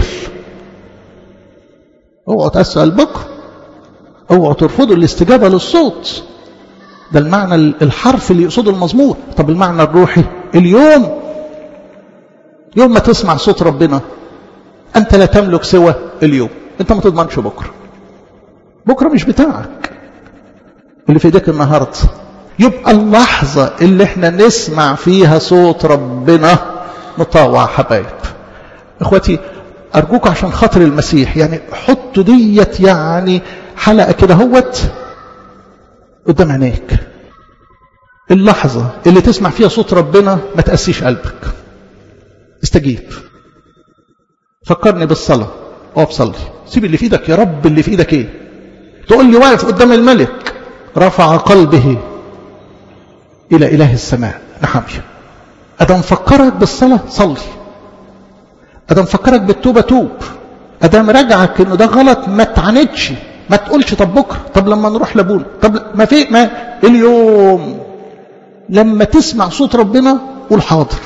اوعوا تقسوا قلبكم، اوعوا ترفضوا الاستجابة للصوت. ده المعنى الحرفي اللي يقصده المزمور. طب المعنى الروحي: اليوم يوم ما تسمع صوت ربنا أنت لا تملك سوى اليوم. أنت ما تضمنش بكرة. بكرة مش بتاعك، اللي في ايديك النهاردة. يبقى اللحظة اللي احنا نسمع فيها صوت ربنا نطاوع. حبايب اخواتي، أرجوك عشان خاطر المسيح يعني حطوا ديت يعني حلقة كده هوت قدام عينيك. اللحظة اللي تسمع فيها صوت ربنا ما تقسيش قلبك، استجيب. فكرني بالصلاة، اقف صلي، سيب اللي في ايدك. يا رب اللي في ايدك ايه؟ تقول لي واقف قدام الملك رفع قلبه الى اله السماء نحميه. ادم فكرك بالصلاة صلي، ادم فكرك بالتوبة توب، ادم رجعك انه ده غلط ما تعاندش، ما تقولش طب بكره، طب لما نروح لابونا، طب ما اليوم لما تسمع صوت ربنا قول حاضر.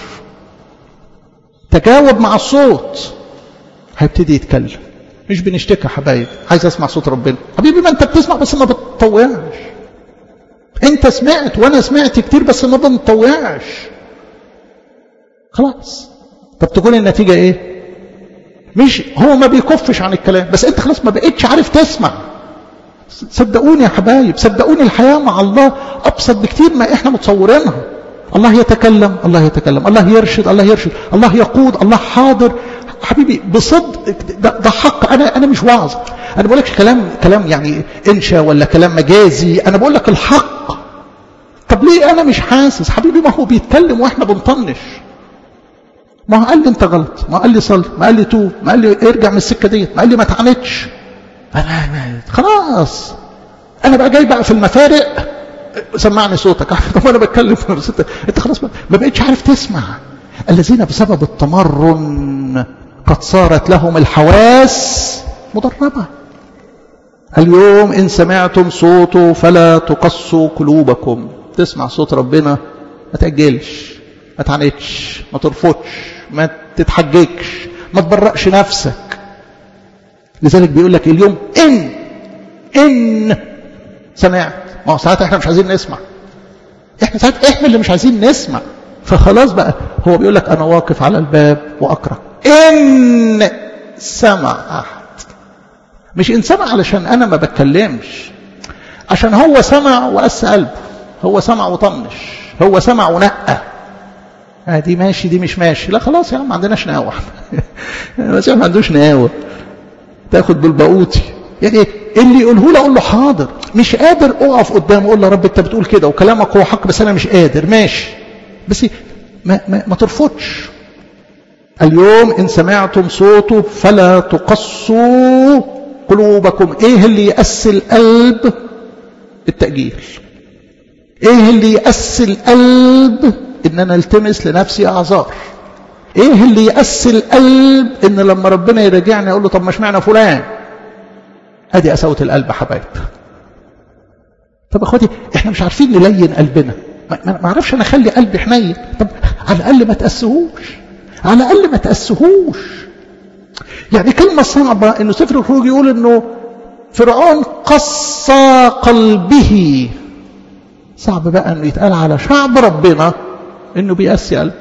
تجاوب مع الصوت، هيبتدي يتكلم. مش بنشتكي يا حبايب، عايز اسمع صوت ربنا. حبيبي ما انت بتسمع بس ما بتطوعش. انت سمعت وانا سمعت كتير بس ما بنطوعش. خلاص. طب تكون النتيجة ايه؟ مش هو ما بيكفش عن الكلام، بس انت خلاص ما بقيتش عارف تسمع. صدقوني يا حبايب، صدقوني الحياة مع الله ابسط بكتير ما احنا متصورينها. الله يتكلم، الله يتكلم، الله يرشد، الله يرشد، الله يقود، الله حاضر. حبيبي بصدق ده حق. انا مش واعظ، انا بقول لك كلام يعني انشا ولا كلام مجازي، انا بقول لك الحق. طب ليه انا مش حاسس؟ حبيبي ما هو بيتكلم واحنا بنطنش. ما هو قال لي انت غلط، ما قال لي صلي، ما قال لي توب، ما قال لي ارجع من السكه ديت، ما قال لي ما تعاندش. انا خلاص انا بقى جاي بقى في المفارق سمعني صوتك. طب انا بتكلم في انت خلاص ما بقيتش عارف تسمع. الذين بسبب التمرن قد صارت لهم الحواس مدربة. اليوم إن سمعتم صوته فلا تقصوا قلوبكم. تسمع صوت ربنا ما تأجلش، ما تعاندش، ما ترفضش، ما تتحججش، ما تبرقش نفسك. لذلك بيقول لك اليوم إن سمعت. ما هو ساعات احنا مش عايزين نسمع، احنا اللي مش عايزين نسمع. فخلاص بقى هو بيقول لك أنا واقف على الباب وأقرأ. إن سمع أحد. مش إن سمع علشان أنا ما بتكلمش، عشان هو سمع وقس قلبه، هو سمع وطنش، هو سمع ونقى. دي ماشي دي مش ماشي. لا خلاص يا عم ما عندناش نقاوة. بس ما عندوش نقاوة، تاخد بالبقوتي. يعني اللي يقوله له اقول له حاضر. مش قادر اقف قدامه اقول له رب انت بتقول كده وكلامك هو حق بس انا مش قادر. ماشي بس ما ترفضش. اليوم إن سمعتم صوته فلا تقصوا قلوبكم. إيه اللي يأسي القلب؟ التأجيل. إيه اللي يأسي القلب؟ إن أنا التمس لنفسي أعذار. إيه اللي يأسي القلب؟ إن لما ربنا يرجعني أقول له طب ما اشمعنى فلان. هذه قساوة القلب حبايب. طب أخواتي إحنا مش عارفين نلين قلبنا. ما أعرفش أنا أخلي قلبي حنين. طب على الأقل ما تأسهوش، على الأقل ما تأسهوش. يعني كلمة صعبة إنه سفر الخروج يقول إنه فرعون قسى قلبه. صعب بقى إنه يتقال على شعب ربنا إنه بيقسي قلبه.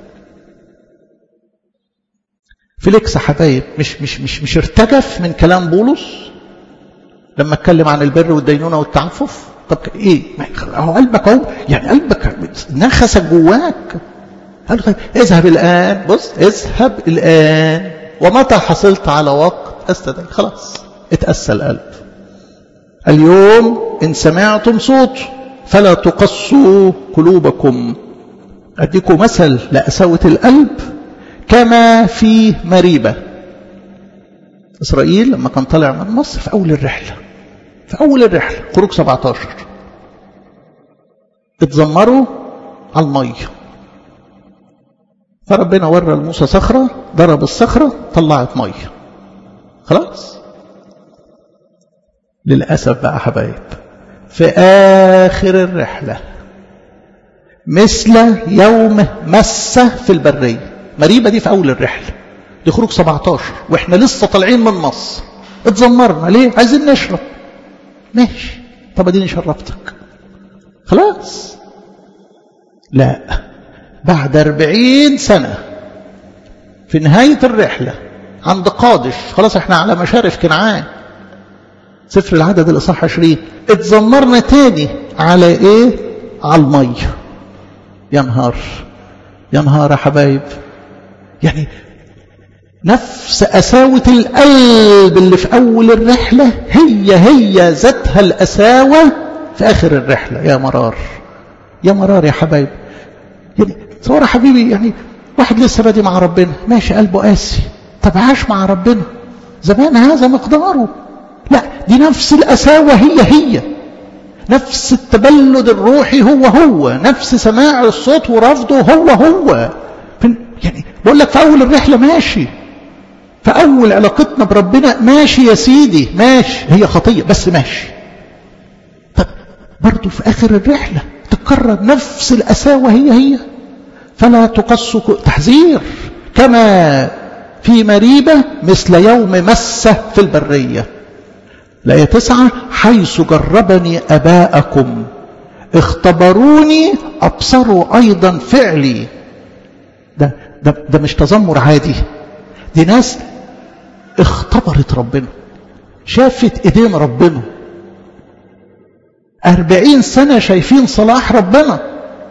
فيليكس حبايب مش ارتجف من كلام بولس لما اتكلم عن البر والدينونة والتعفف. طب ايه؟ هو قلبك اهو، يعني قلبك نخسك جواك. قال له طيب اذهب الآن. بص اذهب الآن ومتى حصلت على وقت استدعي. خلاص اتأسى القلب. اليوم إن سمعتم صوت فلا تقصوا قلوبكم. أديكم مثل لأساوة القلب كما في مريبة. إسرائيل لما كان طالع من مصر في أول الرحلة، خروج 17 اتذمروا على المية، فربنا ورى لموسى صخرة، ضرب الصخرة طلعت مية. خلاص. للأسف بقى حبايب في آخر الرحلة مثل يوم مسة في البرية. مريبة دي في أول الرحلة، دي خروج 17 وإحنا لسه طالعين من مصر. اتذمرنا ليه؟ عايزين نشرب. ماشي، طب اديني شربتك. خلاص. لا، بعد 40 سنة في نهاية الرحلة عند قادش، خلاص احنا على مشارف كنعان، سفر العدد الإصحاح 20، اتذمرنا تاني على ايه؟ على المية. يا نهار يا نهار يا حبايب، يعني نفس قساوة القلب اللي في أول الرحلة هي ذاتها القساوة في آخر الرحلة. يا مرار يا مرار يا حبايب. يعني تصور حبيبي، يعني واحد لسه بادي مع ربنا، ماشي قلبه قاسي، طب عاش مع ربنا زمان هذا مقداره. لا، دي نفس القساوة هي نفس التبلد الروحي هو نفس سماع الصوت ورفضه هو يعني بقول لك في أول الرحلة ماشي، في أول علاقتنا بربنا ماشي يا سيدي، ماشي، هي خطية بس ماشي. طب برضو في آخر الرحلة تكرر نفس القساوة هي فلا تقصوا تحذير كما في مريبة مثل يوم مسة في البرية. الآية 9: حيث جربني أباءكم اختبروني أبصروا أيضا فعلي. ده مش تذمر عادي، دي ناس اختبرت ربنا، شافت ايدين ربنا، 40 سنة شايفين صلاح ربنا،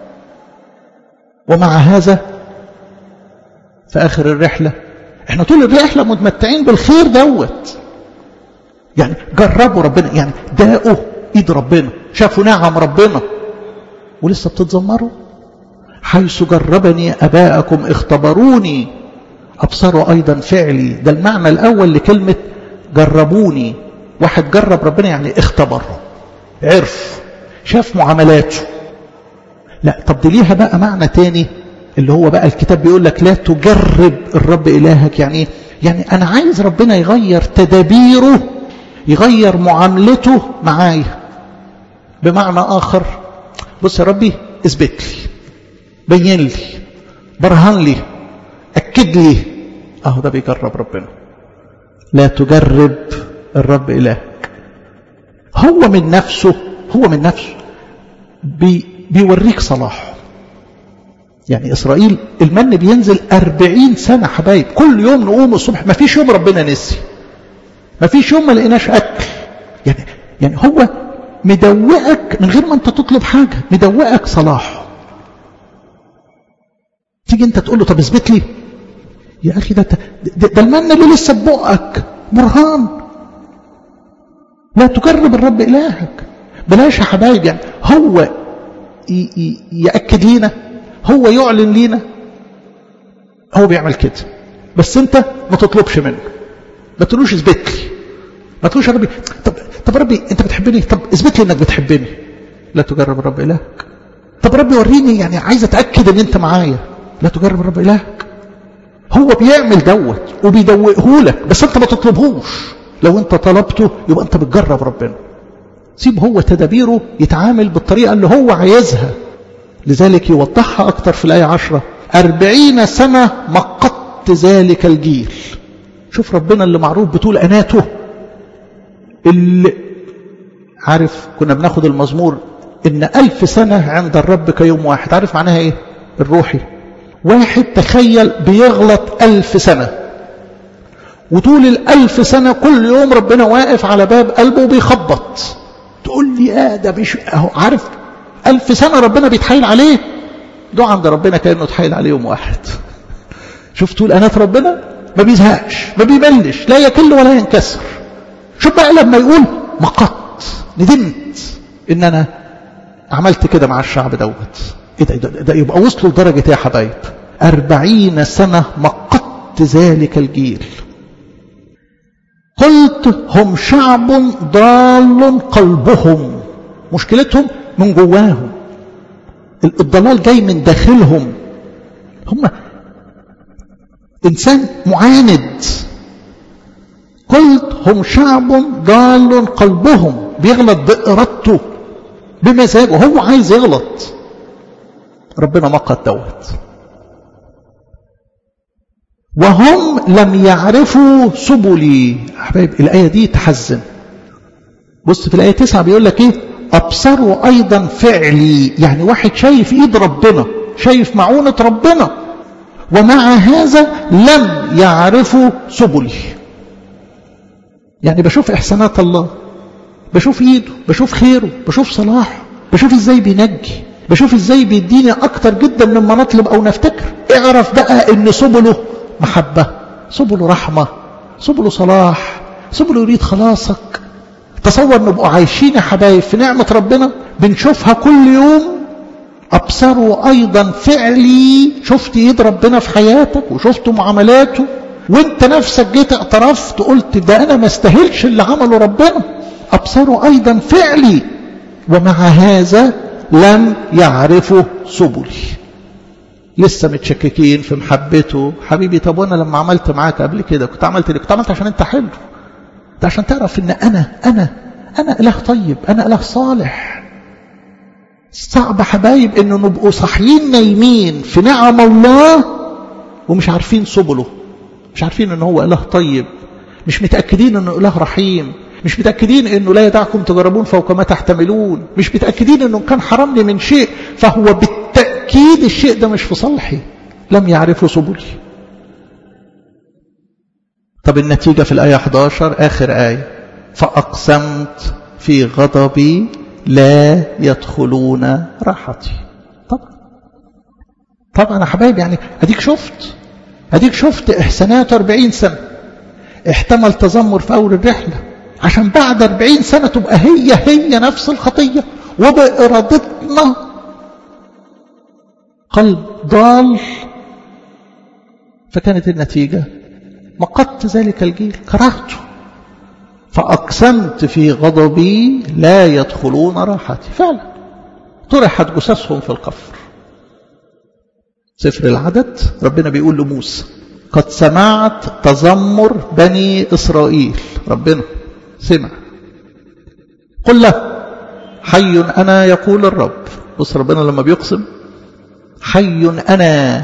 ومع هذا في آخر الرحلة احنا طول الرحلة متمتعين بالخير دوت، يعني جربوا ربنا، يعني داقوا ايد ربنا، شافوا نعم ربنا، ولسه بتتذمروا. حيث جربني أباءكم اختبروني أبصروا أيضا فعلي. ده المعنى الأول لكلمة جربوني. واحد جرب ربنا يعني اختبره، عرف، شاف معاملاته. لا، طب دي ليها بقى معنى تاني اللي هو بقى الكتاب بيقول لك لا تجرب الرب إلهك. يعني يعني أنا عايز ربنا يغير تدابيره، يغير معاملته معايا. بمعنى آخر، بص يا ربي اثبت لي، بين لي، برهن لي، أكد لي. أهو ده بيجرب ربنا. لا تجرب الرب إلهك. هو من نفسه بيوريك صلاحه. يعني إسرائيل المن بينزل 40 سنة حبايب، كل يوم نقوم الصبح، ما فيش يوم ربنا نسي، ما فيش يوم ما لقيناش أكل. يعني هو مدوقك من غير ما أنت تطلب حاجة، مدوقك صلاحه. تيجي أنت تقول له طب اثبت لي، يا أخي ده المن اللي لسه ببقك برهان. لا تجرب الرب إلهك. بلاش يا حبايب، يعني هو يأكد لينا، هو يعلن لينا، هو بيعمل كده، بس انت ما تطلبش منه، ما تقولوش اثبت لي، ما تقولوش يا ربي طب ربي انت بتحبني، طب اثبت لي انك بتحبني. لا تجرب الرب إلهك. طب ربي وريني، يعني عايز اتأكد ان انت معايا. لا تجرب الرب إلهك. هو بيعمل دوت وبيدوقه لك، بس انت ما تطلبهوش. لو انت طلبته يبقى انت بتجرب ربنا. سيب هو تدابيره يتعامل بالطريقة اللي هو عايزها. لذلك يوضحها أكتر في الآية 10: 40 سنة مقت ذلك الجيل. شوف ربنا اللي معروف بطول أناته، اللي عارف كنا بناخد المزمور إن 1000 سنة عند الرب كيوم واحد. عارف معناها إيه الروحي؟ واحد تخيل بيغلط 1000 سنة، وطول 1000 سنة كل يوم ربنا واقف على باب قلبه وبيخبط. تقول لي ده مش اهو، عارف 1000 سنة ربنا بيتحايل عليه، ده عند ربنا كأنه تحايل عليه يوم واحد. شوف طول أنات ربنا، ما بيزهقش، ما بيملش، لا يكل ولا ينكسر. شوف بقى لما يقول مقت، ندمت إن أنا عملت كده مع الشعب دوت. إيه ده يبقى وصلوا لدرجة يا حبايب 40 سنة مقت ذلك الجيل. قلت هم شعب ضال قلبهم. مشكلتهم من جواهم، الضلال جاي من داخلهم، هم إنسان معاند. قلت هم شعب ضال قلبهم، بيغلط بإرادته بمزاجه، هو عايز يغلط. ربنا مقت دوت. وهم لم يعرفوا سبلي. حبايب الآية دي تحزن. بص في الآية 9 بيقول لك ايه؟ أبصروا أيضا فعلي، يعني واحد شايف إيد ربنا، شايف معونة ربنا، ومع هذا لم يعرفوا سبلي. يعني بشوف إحسانات الله، بشوف إيده، بشوف خيره، بشوف صلاحه، بشوف إزاي بينجي، بشوف إزاي بيديني أكتر جدا مما نطلب أو نفتكر. اعرف بقى إن سبله محبة، سبله رحمة، سبله صلاح، سبله يريد خلاصك. تصور نبقوا عايشين يا حبايب في نعمة ربنا بنشوفها كل يوم. أبصروا أيضا فعلي، شفت يد ربنا في حياتك وشفت معاملاته، وانت نفسك جيت اعترفت قلت ده أنا ما استاهلش اللي عمله ربنا. أبصروا أيضا فعلي ومع هذا لم يعرفوا سبلي. لسه متشككين في محبته. حبيبي طب وانا لما عملت معاك قبل كده كنت عملت ليه؟ كنت عملت عشان انت حلو، ده عشان تعرف ان انا اله طيب، انا اله صالح. صعب حبايب انه نبقوا صاحيين نايمين في نعم الله ومش عارفين سبله، مش عارفين انه هو اله طيب، مش متاكدين انه اله رحيم، مش متاكدين انه لا يدعكم تجربون فوق ما تحتملون، مش متاكدين انه كان حرمني من شيء فهو بالتاكيد الشيء ده مش في صالحي. لم يعرفوا سبلي. طب النتيجة في الآية 11 آخر آية، فأقسمت في غضبي لا يدخلون راحتي. طبعا يا حبايب، يعني أديك شفت إحسانات 40 سنة، احتمل تذمر في أول الرحلة عشان بعد 40 سنة تبقى هي نفس الخطية وبإرادتنا قلب ضال. فكانت النتيجة مقت ذلك الجيل، كرهته. فأقسمت في غضبي لا يدخلون راحتي. فعلا طرحت جثثهم في القفر. سفر العدد ربنا بيقول لموسى قد سمعت تذمر بني إسرائيل. ربنا سمع. قل له حي أنا يقول الرب. بص ربنا لما بيقسم حي أنا،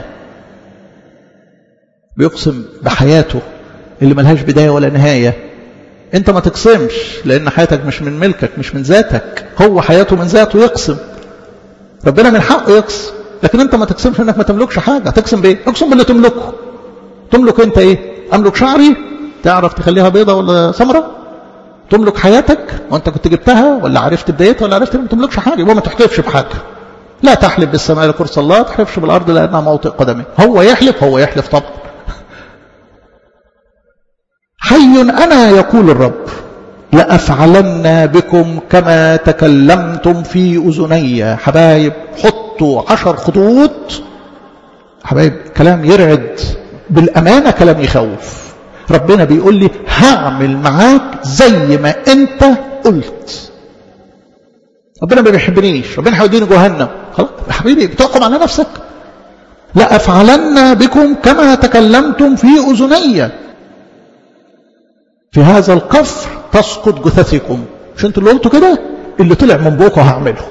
بيقسم بحياته اللي ملهاش بداية ولا نهاية. انت ما تقسمش لان حياتك مش من ملكك، مش من ذاتك، هو حياته من ذاته يقسم. ربنا من حقه يقسم، لكن انت ما تقسمش انك ما تملكش حاجة. تقسم بايه؟ اقسم باللي تملكه. تملك انت ايه؟ املك شعري تعرف تخليها بيضة ولا سمرة؟ تملك حياتك وانت كنت جبتها ولا عرفت بدايتها ولا عرفت؟ ما تملكش حاجة، يبقى ما تحلفش بحاجة. لا تحلف بالسماء لكرسي الله، تحلفش بالارض لانها موطئ قدمه. هو يحلف طبعا. حي أنا يقول الرب لأفعلن بكم كما تكلمتم في أذني. حبايب حطوا 10 خطوط. حبايب كلام يرعد، بالأمانة كلام يخوف. ربنا بيقول لي هعمل معاك زي ما انت قلت. ربنا ما بيحبنيش، ربنا هيوديني جهنم. خلاص يا حبيبي بتحكم على نفسك. لأفعلن بكم كما تكلمتم في أذني. في هذا القفر تسقط جثثكم. مش انتوا اللي قلتوا كده؟ اللي طلع من بوكه هعمله.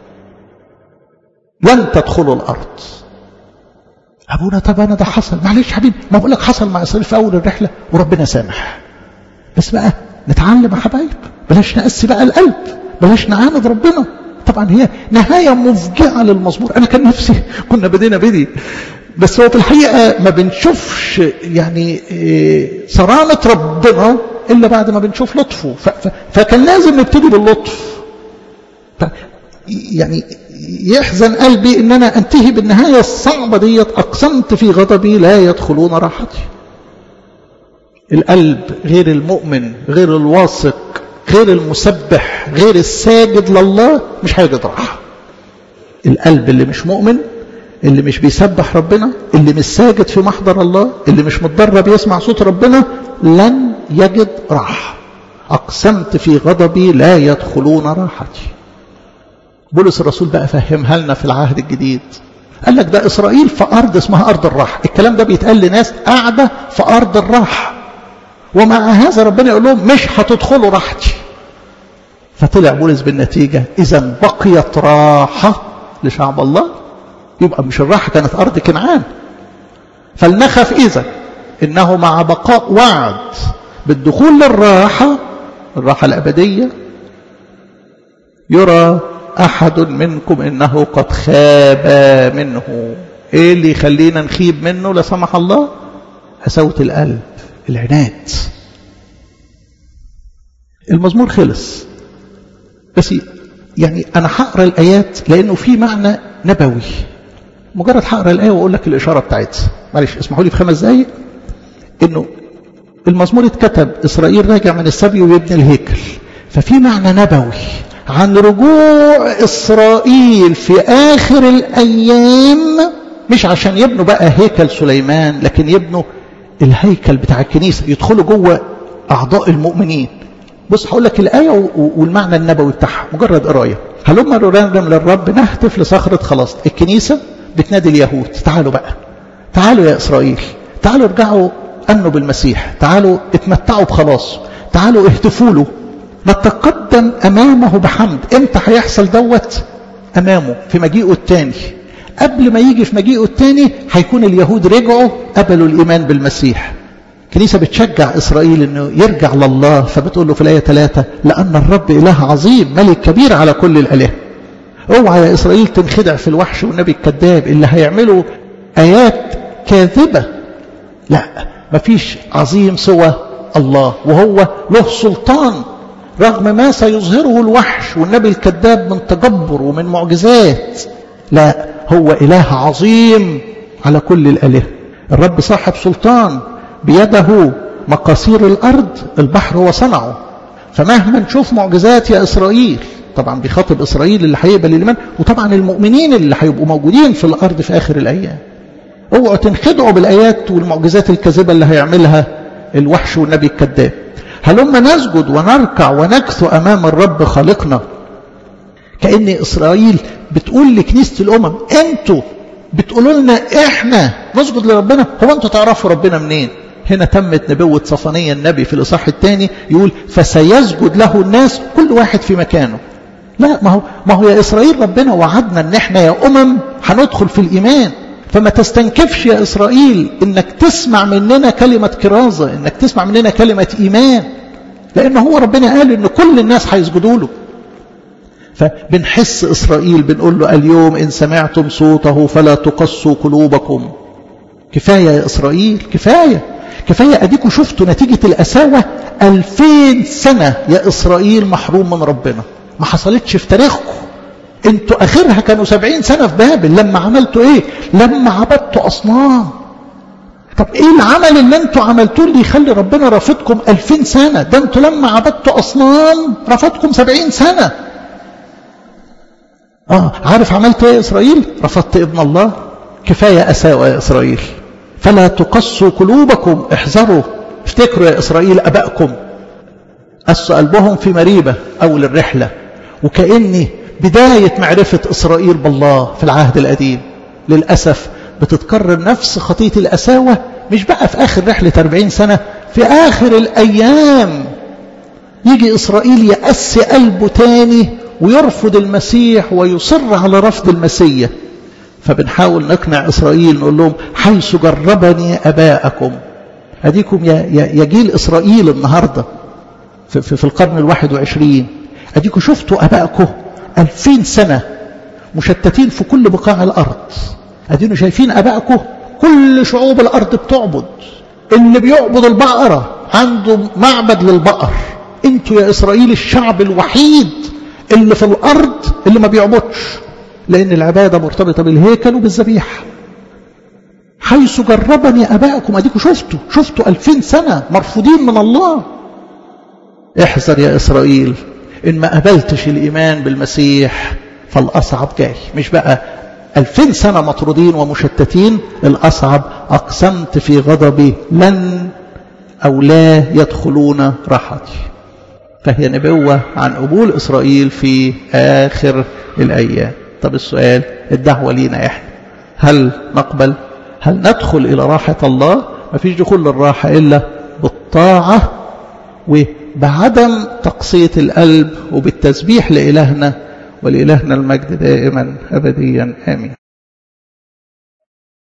لن تدخلوا الارض. ابونا طب انا ده حصل، معلش حبيبي، ما بقول لك حصل مع اسرائيل في اول الرحله وربنا سامح. بس بقى نتعلم يا حبايب، بلاش نقسي بقى القلب، بلاش نعاند ربنا. طبعا هي نهايه مفجعه للمزمور. انا كان نفسي كنا بدينا بدي، بس هو في الحقيقه ما بنشوفش يعني صرامه ربنا إلا بعد ما بنشوف لطفه. فكان لازم نبتدي باللطف. يعني يحزن قلبي إن أنا أنتهي بالنهاية الصعبة ديت. أقسمت في غضبي لا يدخلون راحتي. القلب غير المؤمن، غير الواثق، غير المسبح، غير الساجد لله مش هيجد راحة. القلب اللي مش مؤمن، اللي مش بيسبح ربنا، اللي مش ساجد في محضر الله، اللي مش متدرب يسمع صوت ربنا، لن يجد راحة. أقسمت في غضبي لا يدخلون راحتي. بولس الرسول بقى فهمها لنا في العهد الجديد، قال لك ده إسرائيل في أرض اسمها أرض الراحة. الكلام ده بيتقال لناس قاعدة في أرض الراحة، ومع هذا ربنا يقول لهم مش هتدخلوا راحتي. فطلع بولس بالنتيجة إذا بقيت راحة لشعب الله. يبقى مش الراحة كانت أرض كنعان. فلنخف إذا إنه مع بقاء وعد بالدخول للراحة، الراحة الأبدية، يرى أحد منكم إنه قد خاب منه. إيه اللي يخلينا نخيب منه لا سمح الله؟ قساوة القلب، العناد. المزمور خلص، بس يعني أنا هقرأ الآيات لأنه في معنى نبوي. مجرد هقرأ الآية وأقول لك الإشارة بتاعتها. معلش اسمحوا لي في 5 دقايق. إنه المزمور اتكتب إسرائيل راجع من السبي ويبني الهيكل، ففي معنى نبوي عن رجوع إسرائيل في آخر الأيام، مش عشان يبنوا بقى هيكل سليمان، لكن يبنوا الهيكل بتاع الكنيسة، يدخلوا جوه أعضاء المؤمنين. بص هقول لك الآية والمعنى النبوي بتاعها، مجرد قراية. هلما نرنم للرب نهتف لصخرة خلاص. الكنيسة بتنادي اليهود، تعالوا بقى، تعالوا يا إسرائيل، تعالوا ارجعوا أمنوا بالمسيح، تعالوا اتمتعوا بخلاص، تعالوا اهتفوا له، نتقدم أمامه بحمد. امتى هيحصل دوت؟ أمامه في مجيئه الثاني. قبل ما يجي في مجيئه الثاني هيكون اليهود رجعوا قبلوا الإيمان بالمسيح. الكنيسة بتشجع إسرائيل أنه يرجع لله، فبتقول له في الآية 3 لأن الرب إله عظيم ملك كبير على كل الآلهة. اوعى يا إسرائيل تنخدع في الوحش والنبي الكذاب اللي هيعملوا آيات كاذبة. لا، مفيش عظيم سوى الله، وهو له سلطان رغم ما سيظهره الوحش والنبي الكذاب من تجبر ومن معجزات. لا، هو إله عظيم على كل الآلهة. الرب صاحب سلطان، بيده مقاصير الأرض، البحر هو صنعه. فمهما نشوف معجزات يا إسرائيل، طبعا بيخاطب إسرائيل اللي هيقبل الإيمان، وطبعا المؤمنين اللي هيبقوا موجودين في الأرض في آخر الأيام. اوعوا تنخدعوا بالآيات والمعجزات الكاذبة اللي هيعملها الوحش والنبي الكذاب. هلما نسجد ونركع ونكثو أمام الرب خالقنا. كأن إسرائيل بتقول لكنيسة الأمم أنتوا بتقولوا لنا إحنا نسجد لربنا، هو أنتوا تعرفوا ربنا منين؟ هنا تمت نبوة صفانية النبي في الإصحاح الثاني، يقول فسيسجد له الناس كل واحد في مكانه. لا، ما هو يا إسرائيل ربنا وعدنا أن إحنا يا أمم هندخل في الإيمان. فما تستنكفش يا إسرائيل إنك تسمع مننا كلمة كرازة، إنك تسمع مننا كلمة إيمان، لأن هو ربنا قال إن كل الناس هيسجدوا له. فبنحس إسرائيل بنقول له اليوم إن سمعتم صوته فلا تقسوا قلوبكم. كفاية يا إسرائيل، كفاية كفاية. أديكوا شفتوا نتيجة القساوة. 2000 سنة يا إسرائيل محروم من ربنا، ما حصلتش في تاريخكم. انتوا اخرها كانوا 70 سنة في بابل. لما عملتوا ايه؟ لما عبدتوا اصنام. طب ايه العمل اللي انتوا عملتوه اللي يخلي ربنا رافضكم 2000 سنة؟ ده انتوا لما عبدتوا اصنام رفضكم 70 سنة. عارف عملت ايه يا اسرائيل؟ رفضت ابن الله. كفاية قساوة يا اسرائيل. فلا تقسوا قلوبكم، احذروا. افتكروا يا اسرائيل ابائكم قسوا قلبهم في مريبة اول الرحلة، وكأني بداية معرفة إسرائيل بالله في العهد القديم. للأسف بتتكرر نفس خطية القساوة، مش بقى في آخر رحلة 40 سنة، في آخر الأيام يجي إسرائيل يقسي قلبه تاني ويرفض المسيح ويصر على رفض المسيح. فبنحاول نقنع إسرائيل، نقول لهم حيث جربني أباءكم. أديكم يا جيل إسرائيل النهاردة في القرن 21، أديكم شفتوا أباءكم 2000 سنة مشتتين في كل بقاع الأرض. أدينوا شايفين أباءكم كل شعوب الأرض بتعبد. اللي بيعبد البقرة عنده معبد للبقر. انتوا يا إسرائيل الشعب الوحيد اللي في الأرض اللي ما بيعبدش، لأن العبادة مرتبطة بالهيكل وبالذبيحة. حيث جربني أباءكم. أديكم شفتوا 2000 سنة مرفوضين من الله. احذر يا إسرائيل، إن ما قبلتش الإيمان بالمسيح فالأصعب جاي. مش بقى 2000 سنة مطرودين ومشتتين، الأصعب أقسمت في غضبي لن أو لا يدخلون راحتي. فهي نبوة عن قبول إسرائيل في آخر الأيام. طب السؤال، الدعوة لينا إحنا، هل نقبل؟ هل ندخل إلى راحة الله؟ ما فيش دخول للراحة إلا بالطاعة وبعدم تقسية القلب وبالتسبيح لإلهنا، ولإلهنا المجد دائما أبديا آمين.